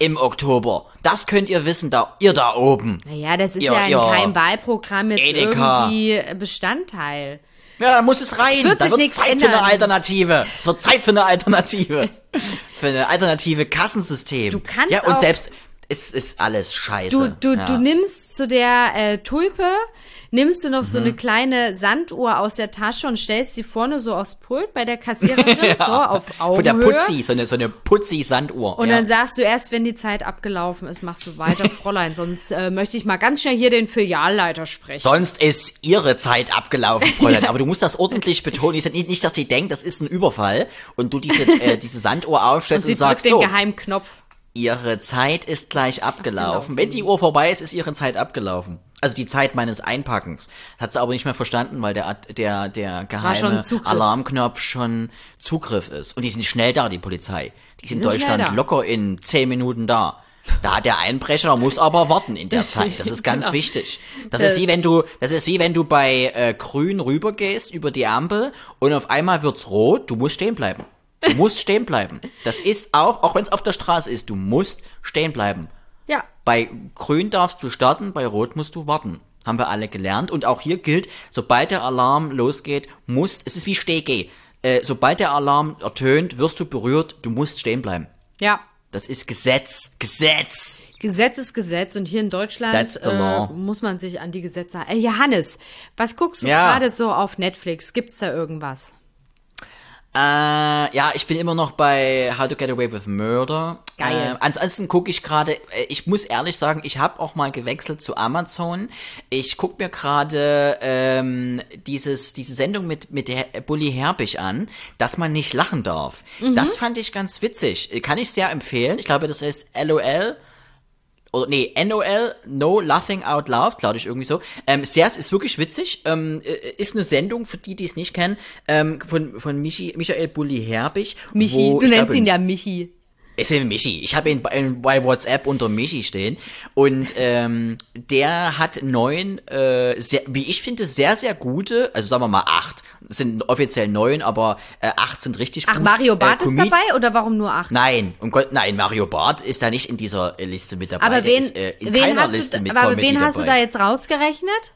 [SPEAKER 2] im Oktober. Das könnt ihr wissen, da ihr da oben.
[SPEAKER 3] Naja, das ist
[SPEAKER 2] ihr,
[SPEAKER 3] ja in
[SPEAKER 2] ihr
[SPEAKER 3] keinem Wahlprogramm jetzt
[SPEAKER 2] Edeka.
[SPEAKER 3] irgendwie Bestandteil.
[SPEAKER 2] Ja, da muss es rein.
[SPEAKER 3] Es wird
[SPEAKER 2] da
[SPEAKER 3] sich
[SPEAKER 2] wird
[SPEAKER 3] nichts
[SPEAKER 2] Zeit
[SPEAKER 3] ändern.
[SPEAKER 2] für eine Alternative. Es wird Zeit für eine Alternative. Für eine alternative Kassensystem.
[SPEAKER 3] Du kannst
[SPEAKER 2] ja, und
[SPEAKER 3] auch-
[SPEAKER 2] selbst, es ist alles scheiße.
[SPEAKER 3] Du, du,
[SPEAKER 2] ja.
[SPEAKER 3] du nimmst zu der äh, Tulpe, nimmst du noch
[SPEAKER 2] Mhm.
[SPEAKER 3] so eine kleine Sanduhr aus der Tasche und stellst sie vorne so aufs Pult bei der Kassiererin, so auf
[SPEAKER 2] Von der
[SPEAKER 3] Augenhöhe.
[SPEAKER 2] Putzi, so eine, so eine Putzi-Sanduhr.
[SPEAKER 3] Und
[SPEAKER 2] ja.
[SPEAKER 3] dann sagst du erst, wenn die Zeit abgelaufen ist, machst du weiter, Fräulein. Sonst äh, möchte ich mal ganz schnell hier den Filialleiter sprechen.
[SPEAKER 2] Sonst ist ihre Zeit abgelaufen, Fräulein. Aber du musst das ordentlich betonen. Ich sag nicht, nicht, dass die denkt, das ist ein Überfall. Und du diese, äh, diese Sanduhr
[SPEAKER 3] Und
[SPEAKER 2] aufstellst und,
[SPEAKER 3] sie
[SPEAKER 2] sagst
[SPEAKER 3] drückt den
[SPEAKER 2] so,
[SPEAKER 3] geheimen Knopf.
[SPEAKER 2] ihre Zeit ist gleich abgelaufen.
[SPEAKER 3] Abgelaufen.
[SPEAKER 2] Wenn die Uhr vorbei ist, ist ihre Zeit abgelaufen. Also die Zeit meines Einpackens. Hat sie aber nicht mehr verstanden, weil der, der, der geheime
[SPEAKER 3] schon Zugriff.
[SPEAKER 2] Alarmknopf schon Zugriff ist. Und die sind schnell da, die Polizei. Die sind in
[SPEAKER 3] sind schnell
[SPEAKER 2] Deutschland
[SPEAKER 3] da.
[SPEAKER 2] locker in zehn Minuten da. Da der Einbrecher muss aber warten in der Zeit. Das ist ganz
[SPEAKER 3] Genau.
[SPEAKER 2] wichtig. Das ist wie wenn du, das ist wie wenn du bei äh, Grün rübergehst über die Ampel und auf einmal wird's rot. Du musst stehen bleiben. Du musst stehen bleiben. Das ist auch, auch wenn es auf der Straße ist, du musst stehen bleiben.
[SPEAKER 3] Ja.
[SPEAKER 2] Bei Grün darfst du starten, bei Rot musst du warten. Haben wir alle gelernt. Und auch hier gilt, sobald der Alarm losgeht, musst, es ist wie Steh-Geh. Äh, sobald der Alarm ertönt, wirst du berührt, du musst stehen bleiben.
[SPEAKER 3] Ja.
[SPEAKER 2] Das ist Gesetz. Gesetz.
[SPEAKER 3] Gesetz ist Gesetz und hier in Deutschland
[SPEAKER 2] That's the
[SPEAKER 3] äh,
[SPEAKER 2] law.
[SPEAKER 3] muss man sich an die Gesetze halten. Äh, Johannes, was guckst du
[SPEAKER 2] Ja.
[SPEAKER 3] gerade so auf Netflix? Gibt's da irgendwas?
[SPEAKER 2] Äh, ja, ich bin immer noch bei How to Get Away with Murder.
[SPEAKER 3] Geil.
[SPEAKER 2] Äh, ansonsten gucke ich gerade, äh, ich muss ehrlich sagen, ich habe auch mal gewechselt zu Amazon. Ich gucke mir gerade ähm, dieses diese Sendung mit mit der Bully Herbig an, dass man nicht lachen darf. Das fand ich ganz witzig. Kann ich sehr empfehlen. Ich glaube, das heißt L O L. Oder nee, N O L, No Laughing Out Loud, glaube ich, irgendwie so. Ähm, sehr, es ist wirklich witzig. Ähm, äh, ist eine Sendung, für die, die es nicht kennen, ähm, von, von Michi, Michael Bulli Herbig.
[SPEAKER 3] Michi,
[SPEAKER 2] wo,
[SPEAKER 3] du
[SPEAKER 2] ich
[SPEAKER 3] nennst
[SPEAKER 2] glaube,
[SPEAKER 3] ihn ja Michi.
[SPEAKER 2] ist ja Michi. Ich habe ihn bei, bei WhatsApp unter Michi stehen. Und ähm, der hat neun, äh, sehr, wie ich finde, sehr, sehr gute, also sagen wir mal acht. Das sind offiziell neun, aber äh, acht sind richtig
[SPEAKER 3] Ach,
[SPEAKER 2] gut.
[SPEAKER 3] Mario Barth
[SPEAKER 2] äh,
[SPEAKER 3] ist
[SPEAKER 2] Comedi-
[SPEAKER 3] dabei oder warum nur acht?
[SPEAKER 2] Nein, um Gott, nein, Mario Barth ist da nicht in dieser äh, Liste mit dabei.
[SPEAKER 3] Aber
[SPEAKER 2] Der
[SPEAKER 3] wen,
[SPEAKER 2] ist, äh, in
[SPEAKER 3] wen,
[SPEAKER 2] keiner
[SPEAKER 3] hast,
[SPEAKER 2] Liste
[SPEAKER 3] du,
[SPEAKER 2] mit
[SPEAKER 3] aber
[SPEAKER 2] Comedy
[SPEAKER 3] wen hast du
[SPEAKER 2] dabei.
[SPEAKER 3] da jetzt rausgerechnet?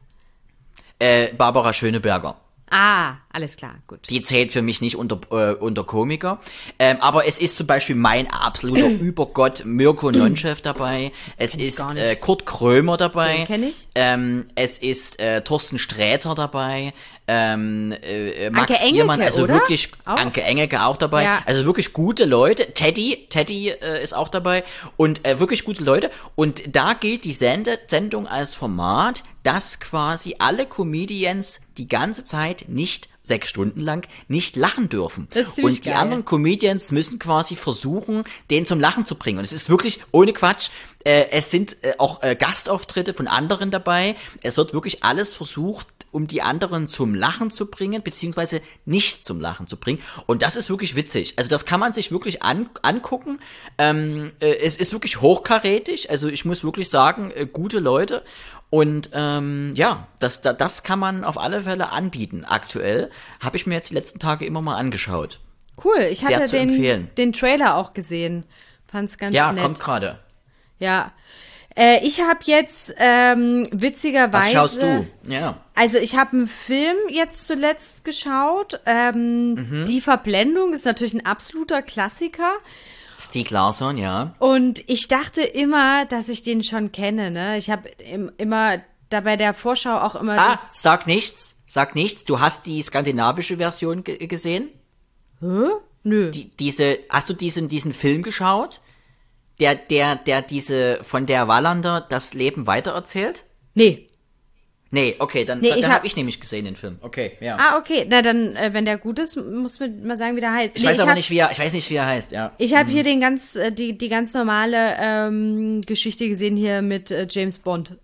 [SPEAKER 2] Äh, Barbara Schöneberger.
[SPEAKER 3] Ah, alles klar, gut.
[SPEAKER 2] Die zählt für mich nicht unter, äh, unter Komiker. Ähm, aber es ist zum Beispiel mein absoluter Übergott Mirko Nonchef dabei. Es
[SPEAKER 3] Kenn ich
[SPEAKER 2] ist
[SPEAKER 3] gar nicht.
[SPEAKER 2] äh, Kurt Krömer dabei.
[SPEAKER 3] Den kenn ich.
[SPEAKER 2] Ähm, es ist äh, Thorsten Sträter dabei. Ähm, äh, Max
[SPEAKER 3] Anke Engelke,
[SPEAKER 2] Biermann, also
[SPEAKER 3] oder?
[SPEAKER 2] wirklich
[SPEAKER 3] Auch?
[SPEAKER 2] Anke Engelke auch dabei.
[SPEAKER 3] Ja.
[SPEAKER 2] Also wirklich gute Leute. Teddy, Teddy äh, ist auch dabei. Und äh, wirklich gute Leute. Und da gilt die Sende Sendung als Format, dass quasi alle Comedians die ganze Zeit nicht sechs Stunden lang nicht lachen dürfen.
[SPEAKER 3] Das ist ziemlich
[SPEAKER 2] und die
[SPEAKER 3] geil.
[SPEAKER 2] anderen Comedians müssen quasi versuchen, den zum Lachen zu bringen. Und es ist wirklich ohne Quatsch. Äh, es sind äh, auch äh, Gastauftritte von anderen dabei. Es wird wirklich alles versucht, um die anderen zum Lachen zu bringen, beziehungsweise nicht zum Lachen zu bringen. Und das ist wirklich witzig. Also das kann man sich wirklich an, angucken. Ähm, äh, es ist wirklich hochkarätig. Also ich muss wirklich sagen, äh, gute Leute. Und ähm, ja, das, das, das kann man auf alle Fälle anbieten. Aktuell habe ich mir jetzt die letzten Tage immer mal angeschaut.
[SPEAKER 3] Cool, ich
[SPEAKER 2] Sehr
[SPEAKER 3] hatte
[SPEAKER 2] zu empfehlen.
[SPEAKER 3] den, den Trailer auch gesehen. Fand's ganz
[SPEAKER 2] Ja,
[SPEAKER 3] nett.
[SPEAKER 2] kommt gerade.
[SPEAKER 3] Ja. Äh, ich habe jetzt ähm, witzigerweise.
[SPEAKER 2] Was schaust du? Ja.
[SPEAKER 3] Also ich habe einen Film jetzt zuletzt geschaut. Ähm,
[SPEAKER 2] Mhm.
[SPEAKER 3] Die Verblendung ist natürlich ein absoluter Klassiker.
[SPEAKER 2] Stieg Larsson, ja.
[SPEAKER 3] Und ich dachte immer, dass ich den schon kenne. Ne? Ich habe im, immer da bei der Vorschau auch immer
[SPEAKER 2] Ah,
[SPEAKER 3] das.
[SPEAKER 2] sag nichts, sag nichts. Du hast die skandinavische Version ge gesehen?
[SPEAKER 3] Hä? Nö.
[SPEAKER 2] Die, diese, hast du diesen, diesen Film geschaut? Der, der, der diese, von der Wallander das Leben weitererzählt?
[SPEAKER 3] Nee.
[SPEAKER 2] Nee, okay, dann,
[SPEAKER 3] Nee,
[SPEAKER 2] dann,
[SPEAKER 3] ich
[SPEAKER 2] dann
[SPEAKER 3] hab-
[SPEAKER 2] habe ich nämlich gesehen den Film. Okay, ja.
[SPEAKER 3] Ah, okay. Na dann, äh, wenn der gut ist, muss mir mal sagen, wie der heißt.
[SPEAKER 2] ich
[SPEAKER 3] Nee,
[SPEAKER 2] weiß aber
[SPEAKER 3] hab,
[SPEAKER 2] nicht, wie er, ich weiß nicht, wie er heißt, ja.
[SPEAKER 3] Ich habe hier den ganz, äh, die, die ganz normale ähm, Geschichte gesehen hier mit äh, James Bond.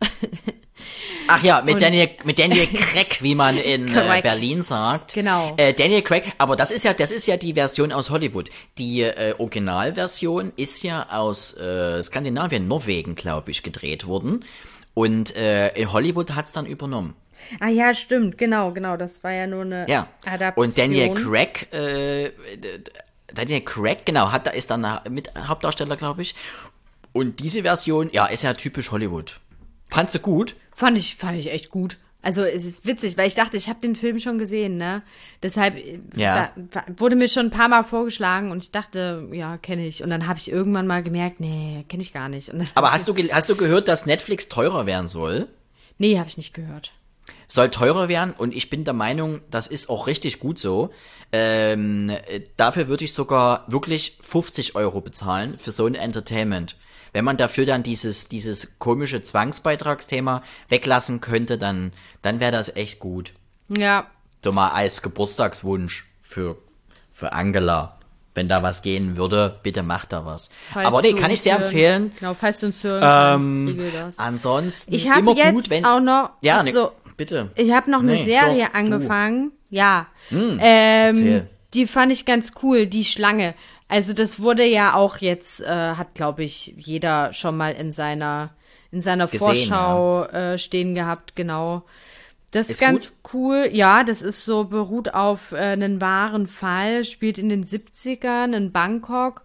[SPEAKER 2] Ach ja, mit Daniel, mit Daniel Craig, wie man in äh,
[SPEAKER 3] Craig.
[SPEAKER 2] Berlin sagt.
[SPEAKER 3] Genau.
[SPEAKER 2] Äh, Daniel Craig, aber das ist ja, das ist ja die Version aus Hollywood. Die äh, Originalversion ist ja aus äh, Skandinavien, Norwegen, glaube ich, gedreht worden. Und äh, in Hollywood hat's dann übernommen.
[SPEAKER 3] Ah ja, stimmt, genau, genau. Das war ja nur eine
[SPEAKER 2] Ja.
[SPEAKER 3] Adaption.
[SPEAKER 2] Und Daniel Craig, äh, d- d- Daniel Craig, genau, hat da ist dann mit Hauptdarsteller, glaube ich. Und diese Version, ja, ist ja typisch Hollywood. Fandst du gut?
[SPEAKER 3] Fand ich, fand ich echt gut. Also es ist witzig, weil ich dachte, ich habe den Film schon gesehen, ne? Deshalb
[SPEAKER 2] Ja.
[SPEAKER 3] da, wurde mir schon ein paar Mal vorgeschlagen und ich dachte, ja, kenne ich. Und dann habe ich irgendwann mal gemerkt, nee, kenne ich gar nicht. Und dann
[SPEAKER 2] Aber hast du, ge- hast du gehört, dass Netflix teurer werden soll?
[SPEAKER 3] Nee, habe ich nicht gehört.
[SPEAKER 2] Soll teurer werden und ich bin der Meinung, das ist auch richtig gut so. Ähm, äh, dafür würde ich sogar wirklich fünfzig Euro bezahlen für so ein Entertainment. Wenn man dafür dann dieses, dieses komische Zwangsbeitragsthema weglassen könnte, dann, dann wäre das echt gut.
[SPEAKER 3] Ja,
[SPEAKER 2] So mal als Geburtstagswunsch für, für Angela. Wenn da was gehen würde, bitte macht da was.
[SPEAKER 3] falls
[SPEAKER 2] Aber nee,
[SPEAKER 3] du
[SPEAKER 2] kann ich
[SPEAKER 3] uns
[SPEAKER 2] sehr
[SPEAKER 3] hören-
[SPEAKER 2] empfehlen.
[SPEAKER 3] Genau, falls du uns hören kannst,
[SPEAKER 2] Ähm,
[SPEAKER 3] regel das.
[SPEAKER 2] Ansonsten
[SPEAKER 3] Ich habe
[SPEAKER 2] immer
[SPEAKER 3] jetzt
[SPEAKER 2] gut, wenn
[SPEAKER 3] auch noch,
[SPEAKER 2] ja,
[SPEAKER 3] ach
[SPEAKER 2] ne,
[SPEAKER 3] so,
[SPEAKER 2] bitte.
[SPEAKER 3] ich habe noch eine
[SPEAKER 2] Nee,
[SPEAKER 3] Serie
[SPEAKER 2] doch, du.
[SPEAKER 3] angefangen. Ja, ähm,
[SPEAKER 2] erzähl.
[SPEAKER 3] die fand ich ganz cool, die Schlange. Also das wurde ja auch jetzt, äh, hat glaube ich jeder schon mal in seiner in seiner
[SPEAKER 2] Gesehen,
[SPEAKER 3] Vorschau äh, stehen gehabt, genau. Das ist
[SPEAKER 2] Ist
[SPEAKER 3] ganz cool. Ja, das ist so, beruht auf äh, einen wahren Fall, spielt in den siebzigern in Bangkok.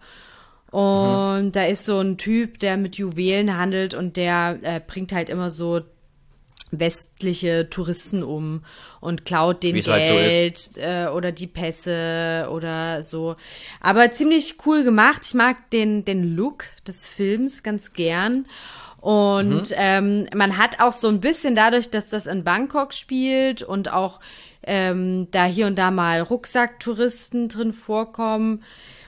[SPEAKER 3] Und
[SPEAKER 2] Mhm.
[SPEAKER 3] da ist so ein Typ, der mit Juwelen handelt und der äh, bringt halt immer so westliche Touristen um und klaut denen
[SPEAKER 2] Wie's halt so
[SPEAKER 3] Geld äh, oder die Pässe oder so. Aber ziemlich cool gemacht. Ich mag den, den Look des Films ganz gern. Und ähm, man hat auch so ein bisschen dadurch, dass das in Bangkok spielt und auch ähm, da hier und da mal Rucksacktouristen drin vorkommen.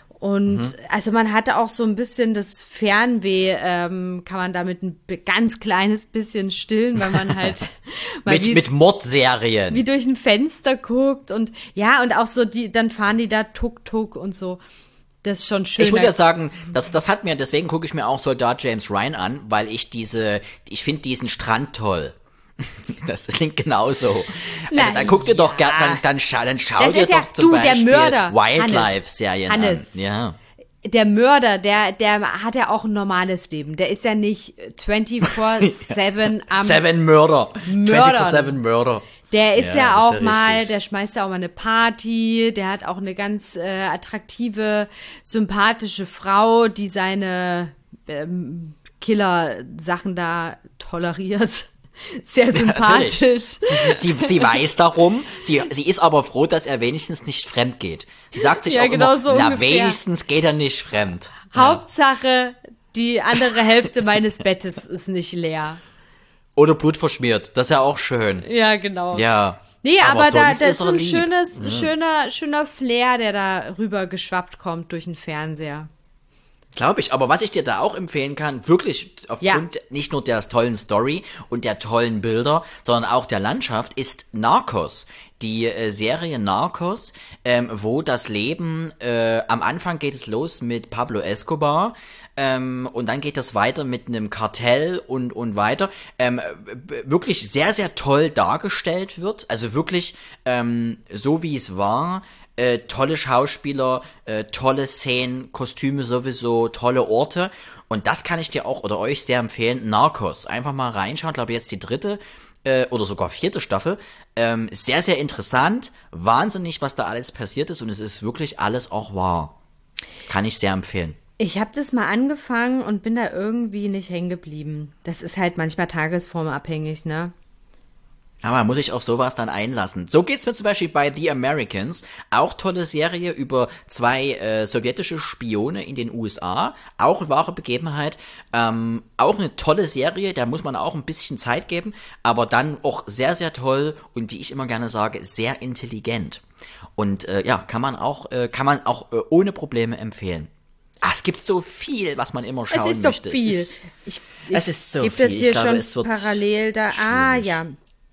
[SPEAKER 3] Und also man hatte auch so ein bisschen das Fernweh, ähm, kann man damit ein bi- ganz kleines bisschen stillen, weil man halt mal
[SPEAKER 2] Mit,
[SPEAKER 3] wie,
[SPEAKER 2] mit Mordserien.
[SPEAKER 3] wie durch ein Fenster guckt und ja, und auch so die, dann fahren die da Tuk-Tuk und so. Das ist schon schön.
[SPEAKER 2] Ich muss ja sagen, das, das hat mir, deswegen gucke ich mir auch Soldat James Ryan an, weil ich diese, ich finde diesen Strand toll. Das klingt genauso. Also
[SPEAKER 3] Na
[SPEAKER 2] dann guck dir doch,
[SPEAKER 3] ja.
[SPEAKER 2] ger- dann, dann, schau, dann schau
[SPEAKER 3] Das
[SPEAKER 2] dir
[SPEAKER 3] ist ja-
[SPEAKER 2] doch zum
[SPEAKER 3] du, der
[SPEAKER 2] Beispiel
[SPEAKER 3] Mörder,
[SPEAKER 2] Wildlife-Serien an.
[SPEAKER 3] Hannes.
[SPEAKER 2] Ja.
[SPEAKER 3] Der Mörder, der, der hat ja auch ein normales Leben. Der ist ja nicht vierundzwanzig sieben am
[SPEAKER 2] Seven Mörder.
[SPEAKER 3] Mördern.
[SPEAKER 2] vierundzwanzig sieben Mörder.
[SPEAKER 3] Der ist
[SPEAKER 2] Ja,
[SPEAKER 3] ja,
[SPEAKER 2] das ist
[SPEAKER 3] auch
[SPEAKER 2] ja
[SPEAKER 3] mal,
[SPEAKER 2] richtig.
[SPEAKER 3] der schmeißt ja auch mal eine Party, der hat auch eine ganz äh, attraktive, sympathische Frau, die seine ähm, Killer-Sachen da toleriert. Sehr sympathisch.
[SPEAKER 2] Natürlich. Sie, sie, sie weiß darum, sie, sie ist aber froh, dass er wenigstens nicht fremd geht. Sie sagt sich
[SPEAKER 3] Ja,
[SPEAKER 2] auch
[SPEAKER 3] genau
[SPEAKER 2] immer,
[SPEAKER 3] so
[SPEAKER 2] na
[SPEAKER 3] ungefähr.
[SPEAKER 2] wenigstens geht er nicht fremd.
[SPEAKER 3] Hauptsache, die andere Hälfte meines Bettes ist nicht leer.
[SPEAKER 2] Oder Blut verschmiert, das ist ja auch schön.
[SPEAKER 3] Ja, genau.
[SPEAKER 2] Ja.
[SPEAKER 3] Nee, aber, da,
[SPEAKER 2] sonst
[SPEAKER 3] das
[SPEAKER 2] ist
[SPEAKER 3] ist
[SPEAKER 2] er
[SPEAKER 3] ein
[SPEAKER 2] lieb.
[SPEAKER 3] schönes, schöner, schöner Flair, der da rüber geschwappt kommt durch den Fernseher.
[SPEAKER 2] Glaube ich, aber was ich dir da auch empfehlen kann, wirklich aufgrund nicht nur der tollen Story und der tollen Bilder, sondern auch der Landschaft, ist Narcos. Die äh, Serie Narcos, ähm, wo das Leben, äh, am Anfang geht es los mit Pablo Escobar, ähm, und dann geht es weiter mit einem Kartell und, und weiter, ähm, b- wirklich sehr, sehr toll dargestellt wird, also wirklich, ähm, so wie es war, Äh, tolle Schauspieler, äh, tolle Szenen, Kostüme sowieso, tolle Orte. Und das kann ich dir auch oder euch sehr empfehlen. Narcos. Einfach mal reinschauen. Ich glaube jetzt die dritte äh, oder sogar vierte Staffel. Ähm, sehr, sehr interessant. Wahnsinnig, was da alles passiert ist. Und es ist wirklich alles auch wahr. Kann ich sehr empfehlen.
[SPEAKER 3] Ich habe das mal angefangen und bin da irgendwie nicht hängen geblieben. Das ist halt manchmal tagesformabhängig, ne?
[SPEAKER 2] Aber man muss sich auf sowas dann einlassen. So geht's mir zum Beispiel bei The Americans. Auch tolle Serie über zwei äh, sowjetische Spione in den U S A. Auch eine wahre Begebenheit. Ähm, auch eine tolle Serie, da muss man auch ein bisschen Zeit geben. Aber dann auch sehr, sehr toll und wie ich immer gerne sage, sehr intelligent. Und äh, ja, kann man auch, äh, kann man auch äh, ohne Probleme empfehlen. Ah, es gibt so viel, was man immer schauen
[SPEAKER 3] Es ist doch
[SPEAKER 2] möchte.
[SPEAKER 3] viel.
[SPEAKER 2] Es ist,
[SPEAKER 3] ich
[SPEAKER 2] es ist so
[SPEAKER 3] gebe
[SPEAKER 2] viel.
[SPEAKER 3] das hier
[SPEAKER 2] Ich glaube,
[SPEAKER 3] schon
[SPEAKER 2] es wird
[SPEAKER 3] parallel da. Ah,
[SPEAKER 2] schwierig.
[SPEAKER 3] ja.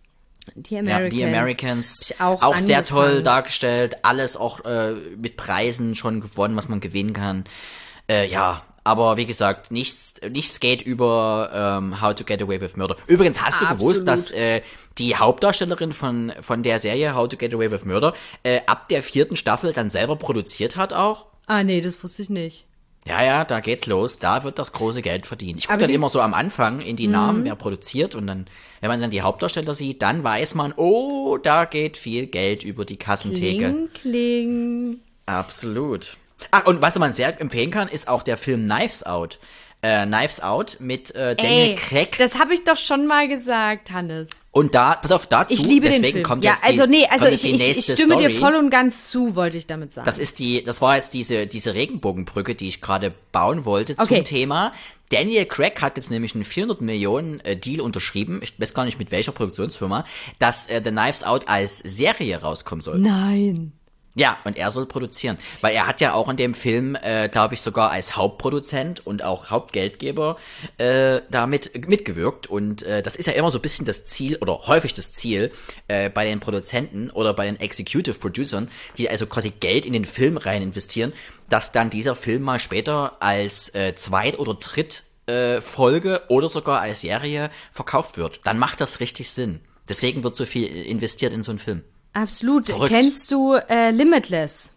[SPEAKER 3] Die
[SPEAKER 2] Ja,
[SPEAKER 3] Americans.
[SPEAKER 2] The Americans,
[SPEAKER 3] Hab ich auch,
[SPEAKER 2] auch sehr toll
[SPEAKER 3] angefangen.
[SPEAKER 2] dargestellt, alles auch äh, mit Preisen schon gewonnen, was man gewinnen kann. Äh, ja, aber wie gesagt, nichts, nichts geht über ähm, How to Get Away with Murder. Übrigens, hast du
[SPEAKER 3] Absolut.
[SPEAKER 2] gewusst, dass äh, die Hauptdarstellerin von, von der Serie How to Get Away with Murder äh, ab der vierten Staffel dann selber produziert hat auch?
[SPEAKER 3] Ah, nee, das wusste ich nicht.
[SPEAKER 2] Ja, ja, da geht's los. Da wird das große Geld verdient. Ich gucke
[SPEAKER 3] Aber
[SPEAKER 2] dann
[SPEAKER 3] die
[SPEAKER 2] immer
[SPEAKER 3] ist-
[SPEAKER 2] so am Anfang in die Namen, wer produziert. Und dann, wenn man dann die Hauptdarsteller sieht, dann weiß man, oh, da geht viel Geld über die Kassentheke.
[SPEAKER 3] Kling, kling.
[SPEAKER 2] Absolut. Ach, und was man sehr empfehlen kann, ist auch der Film Knives Out. äh, Knives Out mit äh, Daniel
[SPEAKER 3] Ey,
[SPEAKER 2] Craig.
[SPEAKER 3] das habe ich doch schon mal gesagt, Hannes.
[SPEAKER 2] Und da, pass auf, dazu,
[SPEAKER 3] Ich liebe
[SPEAKER 2] deswegen
[SPEAKER 3] den Film.
[SPEAKER 2] kommt
[SPEAKER 3] ja,
[SPEAKER 2] jetzt die,
[SPEAKER 3] also nee, also
[SPEAKER 2] kommt
[SPEAKER 3] ich,
[SPEAKER 2] jetzt die
[SPEAKER 3] ich,
[SPEAKER 2] nächste
[SPEAKER 3] ich stimme
[SPEAKER 2] Story.
[SPEAKER 3] dir voll und ganz zu, wollte ich damit sagen.
[SPEAKER 2] Das ist die, das war jetzt diese, diese Regenbogenbrücke, die ich gerade bauen wollte
[SPEAKER 3] Okay.
[SPEAKER 2] zum Thema. Daniel Craig hat jetzt nämlich einen vierhundert Millionen äh, Deal unterschrieben, ich weiß gar nicht mit welcher Produktionsfirma, dass äh, The Knives Out als Serie rauskommen soll.
[SPEAKER 3] Nein.
[SPEAKER 2] Ja, und er soll produzieren, weil er hat ja auch in dem Film, äh, glaube ich, sogar als Hauptproduzent und auch Hauptgeldgeber äh, damit mitgewirkt. Und äh, das ist ja immer so ein bisschen das Ziel oder häufig das Ziel äh, bei den Produzenten oder bei den Executive Producern, die also quasi Geld in den Film rein investieren, dass dann dieser Film mal später als äh, Zweit- oder Dritt äh, Folge oder sogar als Serie verkauft wird. Dann macht das richtig Sinn. Deswegen wird so viel investiert in so einen Film.
[SPEAKER 3] Absolut.
[SPEAKER 2] Verrückt.
[SPEAKER 3] Kennst du äh, Limitless?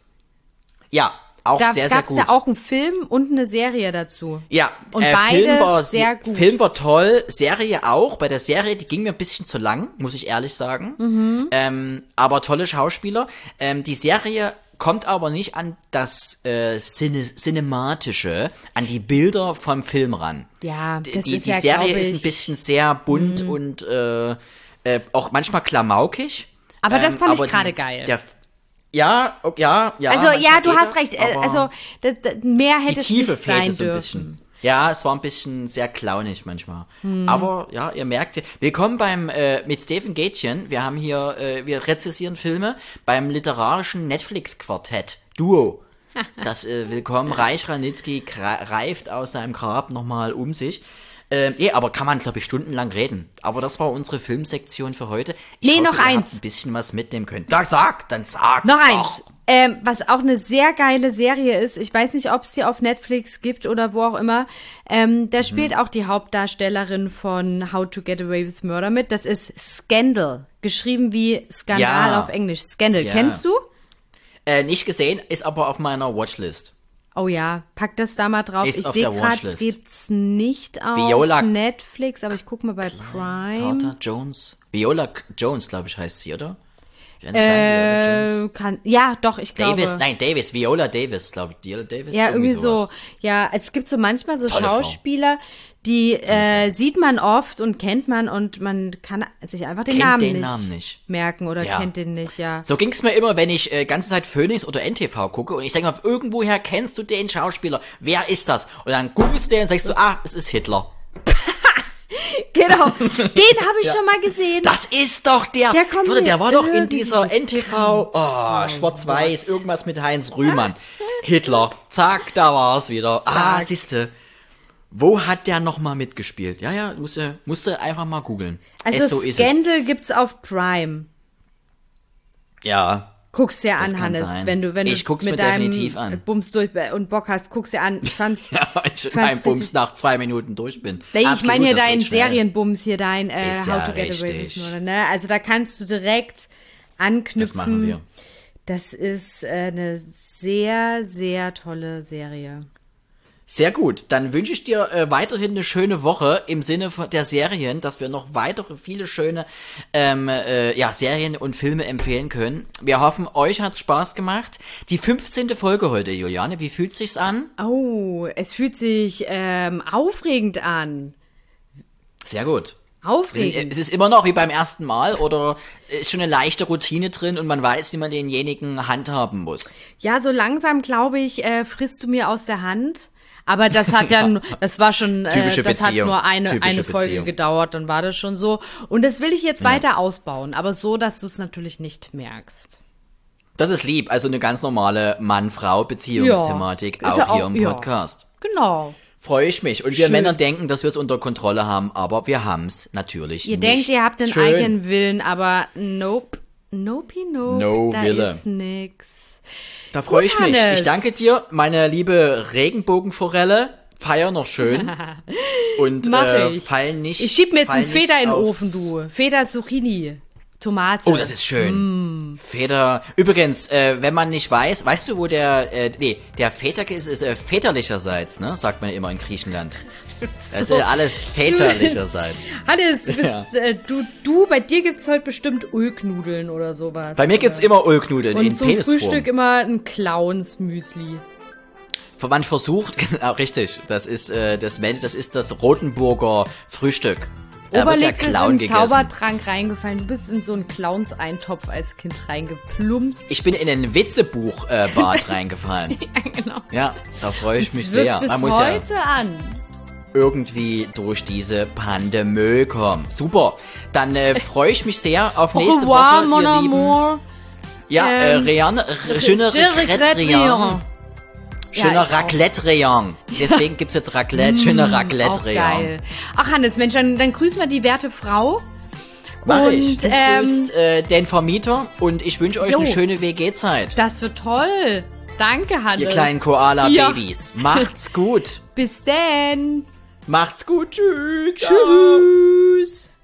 [SPEAKER 2] Ja, auch
[SPEAKER 3] Da
[SPEAKER 2] sehr, sehr
[SPEAKER 3] gab es
[SPEAKER 2] gut.
[SPEAKER 3] ja auch einen Film und eine Serie dazu.
[SPEAKER 2] Ja,
[SPEAKER 3] Und
[SPEAKER 2] äh,
[SPEAKER 3] beides
[SPEAKER 2] Film war
[SPEAKER 3] sehr gut.
[SPEAKER 2] Film war toll, Serie auch. Bei der Serie, die ging mir ein bisschen zu lang, muss ich ehrlich sagen.
[SPEAKER 3] Mhm.
[SPEAKER 2] Ähm, aber tolle Schauspieler. Ähm, die Serie kommt aber nicht an das äh, Cine Cinematische, an die Bilder vom Film ran.
[SPEAKER 3] Ja, das
[SPEAKER 2] die,
[SPEAKER 3] ist
[SPEAKER 2] die
[SPEAKER 3] ja,
[SPEAKER 2] Serie
[SPEAKER 3] glaub
[SPEAKER 2] ist ein
[SPEAKER 3] ich-
[SPEAKER 2] bisschen sehr bunt und äh, äh, auch manchmal klamaukig.
[SPEAKER 3] Aber das
[SPEAKER 2] Ähm,
[SPEAKER 3] fand ich
[SPEAKER 2] aber
[SPEAKER 3] gerade
[SPEAKER 2] die-
[SPEAKER 3] geil.
[SPEAKER 2] Der, ja, oh, ja, ja.
[SPEAKER 3] Also
[SPEAKER 2] manchmal
[SPEAKER 3] ja, du
[SPEAKER 2] geht
[SPEAKER 3] hast
[SPEAKER 2] das,
[SPEAKER 3] recht. äh,
[SPEAKER 2] aber-
[SPEAKER 3] Also das, das, mehr
[SPEAKER 2] die
[SPEAKER 3] hätte es
[SPEAKER 2] Tiefe
[SPEAKER 3] nicht sein
[SPEAKER 2] fehlte so ein
[SPEAKER 3] dürfen.
[SPEAKER 2] bisschen. Ja, es war ein bisschen sehr clownig manchmal.
[SPEAKER 3] Hm.
[SPEAKER 2] Aber ja, ihr merkt, willkommen beim äh, mit Steven Gätchen. Wir haben hier, äh, wir rezessieren Filme beim literarischen Netflix-Quartett Duo. Das äh, Willkommen, Reich Ranitzky reift aus seinem Grab nochmal um sich. Ähm, nee, aber kann man, glaube ich, stundenlang reden. Aber das war unsere Filmsektion für heute. Ich
[SPEAKER 3] Nee,
[SPEAKER 2] hoffe,
[SPEAKER 3] noch
[SPEAKER 2] ihr
[SPEAKER 3] eins.
[SPEAKER 2] habt ein bisschen was mitnehmen können. Da sag, dann sag's
[SPEAKER 3] Noch
[SPEAKER 2] doch.
[SPEAKER 3] eins, ähm, was auch eine sehr geile Serie ist. Ich weiß nicht, ob es die auf Netflix gibt oder wo auch immer. Ähm,
[SPEAKER 2] Mhm.
[SPEAKER 3] da spielt auch die Hauptdarstellerin von How to Get Away with Murder mit. Das ist Scandal, geschrieben wie Skandal
[SPEAKER 2] Ja.
[SPEAKER 3] auf Englisch. Scandal,
[SPEAKER 2] Ja.
[SPEAKER 3] kennst du?
[SPEAKER 2] Äh, nicht gesehen, ist aber auf meiner Watchlist.
[SPEAKER 3] Oh ja, pack das da mal drauf.
[SPEAKER 2] Ist
[SPEAKER 3] ich
[SPEAKER 2] auf
[SPEAKER 3] sehe
[SPEAKER 2] der
[SPEAKER 3] gerade, es
[SPEAKER 2] Watchlist.
[SPEAKER 3] gibt's nicht auf
[SPEAKER 2] Viola
[SPEAKER 3] Netflix, aber ich gucke mal bei Prime.
[SPEAKER 2] Carter Jones. Viola K- Jones, glaube ich, heißt sie, oder? Kann es sein, Viola Jones?
[SPEAKER 3] Äh, kann, ja, doch, ich glaube.
[SPEAKER 2] Davis, nein, Davis, Viola Davis, glaube ich. Viola Davis,
[SPEAKER 3] Ja, irgendwie so.
[SPEAKER 2] sowas.
[SPEAKER 3] Ja, es gibt so manchmal so
[SPEAKER 2] Tolle Frau.
[SPEAKER 3] Schauspieler, die äh, sieht man oft und kennt man und man kann sich einfach den,
[SPEAKER 2] Kennt
[SPEAKER 3] Namen,
[SPEAKER 2] den
[SPEAKER 3] nicht
[SPEAKER 2] Namen nicht.
[SPEAKER 3] merken oder
[SPEAKER 2] Ja.
[SPEAKER 3] kennt den nicht, ja.
[SPEAKER 2] So ging's mir immer, wenn ich äh, ganze Zeit Phoenix oder N T V gucke und ich denke mal, irgendwoher kennst du den Schauspieler. Wer ist das? Und dann googelst du den und sagst du, ah, es ist Hitler.
[SPEAKER 3] Genau, den habe ich schon mal gesehen.
[SPEAKER 2] Das ist doch der,
[SPEAKER 3] Der kommt
[SPEAKER 2] Leute, der
[SPEAKER 3] mir
[SPEAKER 2] war doch in
[SPEAKER 3] irgendwie
[SPEAKER 2] dieser N T V, oh, schwarz-weiß, irgendwas mit Heinz Rühmann. Hitler, zack, da war's wieder. Ah, siehste. Wo hat der nochmal mitgespielt? Ja, ja, musste, musste einfach mal googeln.
[SPEAKER 3] Also
[SPEAKER 2] Es, so ist es.
[SPEAKER 3] Scandal gibt's auf Prime.
[SPEAKER 2] Ja,
[SPEAKER 3] Guck's dir
[SPEAKER 2] Das
[SPEAKER 3] an,
[SPEAKER 2] kann
[SPEAKER 3] Hannes,
[SPEAKER 2] sein.
[SPEAKER 3] wenn du wenn du
[SPEAKER 2] Ich guck's
[SPEAKER 3] mit
[SPEAKER 2] mir
[SPEAKER 3] deinem
[SPEAKER 2] definitiv an.
[SPEAKER 3] Bums durch und Bock hast, guck's dir an. Ich fand's
[SPEAKER 2] ja, ich in
[SPEAKER 3] fand's
[SPEAKER 2] meinem Bums
[SPEAKER 3] richtig-
[SPEAKER 2] nach zwei Minuten durch bin.
[SPEAKER 3] Nee, ich
[SPEAKER 2] Absolut,
[SPEAKER 3] meine hier
[SPEAKER 2] das
[SPEAKER 3] deinen
[SPEAKER 2] geht schnell.
[SPEAKER 3] Serienbums, hier dein äh,
[SPEAKER 2] Ist
[SPEAKER 3] How
[SPEAKER 2] ja
[SPEAKER 3] to Get Away with
[SPEAKER 2] richtig.
[SPEAKER 3] Murder, ne? Also da kannst du direkt anknüpfen.
[SPEAKER 2] Das machen wir.
[SPEAKER 3] Das ist äh, eine sehr, sehr tolle Serie.
[SPEAKER 2] Sehr gut. Dann wünsche ich dir äh, weiterhin eine schöne Woche im Sinne von der Serien, dass wir noch weitere viele schöne ähm, äh, ja, Serien und Filme empfehlen können. Wir hoffen, euch hat's Spaß gemacht. Die fünfzehnte Folge heute, Juliane. Wie fühlt sich's an?
[SPEAKER 3] Oh, es fühlt sich ähm, aufregend an.
[SPEAKER 2] Sehr gut.
[SPEAKER 3] Aufregend.
[SPEAKER 2] Es ist immer noch wie beim ersten Mal oder ist schon eine leichte Routine drin und man weiß, wie man denjenigen handhaben muss.
[SPEAKER 3] Ja, so langsam, glaube ich, äh, frisst du mir aus der Hand. Aber das hat ja, n- das war schon, äh,
[SPEAKER 2] Typische
[SPEAKER 3] das hat
[SPEAKER 2] Beziehung.
[SPEAKER 3] nur eine,
[SPEAKER 2] Typische
[SPEAKER 3] eine Folge
[SPEAKER 2] Beziehung.
[SPEAKER 3] gedauert, dann war das schon so. Und das will ich jetzt weiter ausbauen, aber so, dass du es natürlich nicht merkst.
[SPEAKER 2] Das ist lieb, also eine ganz normale Mann-Frau-Beziehungsthematik,
[SPEAKER 3] Ja, ist
[SPEAKER 2] auch
[SPEAKER 3] ja
[SPEAKER 2] hier
[SPEAKER 3] auch-
[SPEAKER 2] im
[SPEAKER 3] ja.
[SPEAKER 2] Podcast.
[SPEAKER 3] Genau.
[SPEAKER 2] Freue ich mich. Und wir
[SPEAKER 3] Schön.
[SPEAKER 2] Männer denken, dass wir es unter Kontrolle haben, aber wir haben's natürlich
[SPEAKER 3] Ihr
[SPEAKER 2] nicht.
[SPEAKER 3] denkt, ihr habt einen
[SPEAKER 2] Schön.
[SPEAKER 3] eigenen Willen, aber nope. Nope, nope.
[SPEAKER 2] No
[SPEAKER 3] da
[SPEAKER 2] Wille.
[SPEAKER 3] ist nix.
[SPEAKER 2] Da freue
[SPEAKER 3] Gut,
[SPEAKER 2] ich mich.
[SPEAKER 3] Hannes.
[SPEAKER 2] Ich danke dir, meine liebe Regenbogenforelle. Feier noch schön. Und
[SPEAKER 3] Mach
[SPEAKER 2] äh,
[SPEAKER 3] ich.
[SPEAKER 2] fall nicht.
[SPEAKER 3] Ich schieb mir jetzt
[SPEAKER 2] fall
[SPEAKER 3] einen Feder
[SPEAKER 2] nicht
[SPEAKER 3] in den
[SPEAKER 2] aufs-
[SPEAKER 3] Ofen, du. Feder Zucchini. Tomate.
[SPEAKER 2] Oh, das ist schön. Feder. Übrigens, äh, wenn man nicht weiß, weißt du, wo der, äh, nee, der Väter ist, ist äh, väterlicherseits, ne? Sagt man immer in Griechenland. Das ist äh, alles väterlicherseits.
[SPEAKER 3] Hannes, du, bist,
[SPEAKER 2] Ja.
[SPEAKER 3] äh, du, du, bei dir gibt's heute bestimmt Ulknudeln oder sowas.
[SPEAKER 2] Bei mir gibt's immer Ulknudeln
[SPEAKER 3] Und
[SPEAKER 2] in
[SPEAKER 3] zum
[SPEAKER 2] Penisform.
[SPEAKER 3] Frühstück immer ein Clowns-Müsli.
[SPEAKER 2] Man versucht, genau, richtig, das ist, äh, das, das ist das Rotenburger Frühstück. Da wird der
[SPEAKER 3] Obelix ist in
[SPEAKER 2] Clown
[SPEAKER 3] einen
[SPEAKER 2] gegessen.
[SPEAKER 3] Zaubertrank reingefallen. Du bist in so einen Clowns-Eintopf als Kind reingeplumpst.
[SPEAKER 2] Ich bin in ein Witzebuch-Bad äh, reingefallen.
[SPEAKER 3] Ja, genau.
[SPEAKER 2] Ja, da freue ich mich
[SPEAKER 3] Es wird
[SPEAKER 2] sehr.
[SPEAKER 3] bis
[SPEAKER 2] Man muss
[SPEAKER 3] heute
[SPEAKER 2] ja
[SPEAKER 3] an.
[SPEAKER 2] irgendwie durch diese Pandemie kommen. Super. Dann äh, freue ich mich sehr auf
[SPEAKER 3] Au
[SPEAKER 2] nächste
[SPEAKER 3] revoir,
[SPEAKER 2] Woche,
[SPEAKER 3] mon
[SPEAKER 2] ihr Lieben.
[SPEAKER 3] amour.
[SPEAKER 2] Ja, äh,
[SPEAKER 3] Ähm,
[SPEAKER 2] Rian, je ne
[SPEAKER 3] Je
[SPEAKER 2] regrette
[SPEAKER 3] regrette
[SPEAKER 2] rien.
[SPEAKER 3] rien.
[SPEAKER 2] Schöner
[SPEAKER 3] Ja, ich auch.
[SPEAKER 2] Raclette-Rayon. Deswegen gibt's jetzt Raclette, schöner
[SPEAKER 3] Auch
[SPEAKER 2] Raclette-Rayon.
[SPEAKER 3] geil. Ach, Hannes, Mensch, dann, dann grüßen wir die werte Frau.
[SPEAKER 2] Mach
[SPEAKER 3] Und,
[SPEAKER 2] ich. Du
[SPEAKER 3] ähm,
[SPEAKER 2] grüßt äh, den Vermieter und ich wünsche euch
[SPEAKER 3] Jo.
[SPEAKER 2] eine schöne W G-Zeit.
[SPEAKER 3] Das wird toll. Danke, Hannes.
[SPEAKER 2] Ihr kleinen Koala-Babys.
[SPEAKER 3] Ja.
[SPEAKER 2] Macht's gut.
[SPEAKER 3] Bis denn.
[SPEAKER 2] Macht's gut. Tschüss. Ciao.
[SPEAKER 3] Tschüss.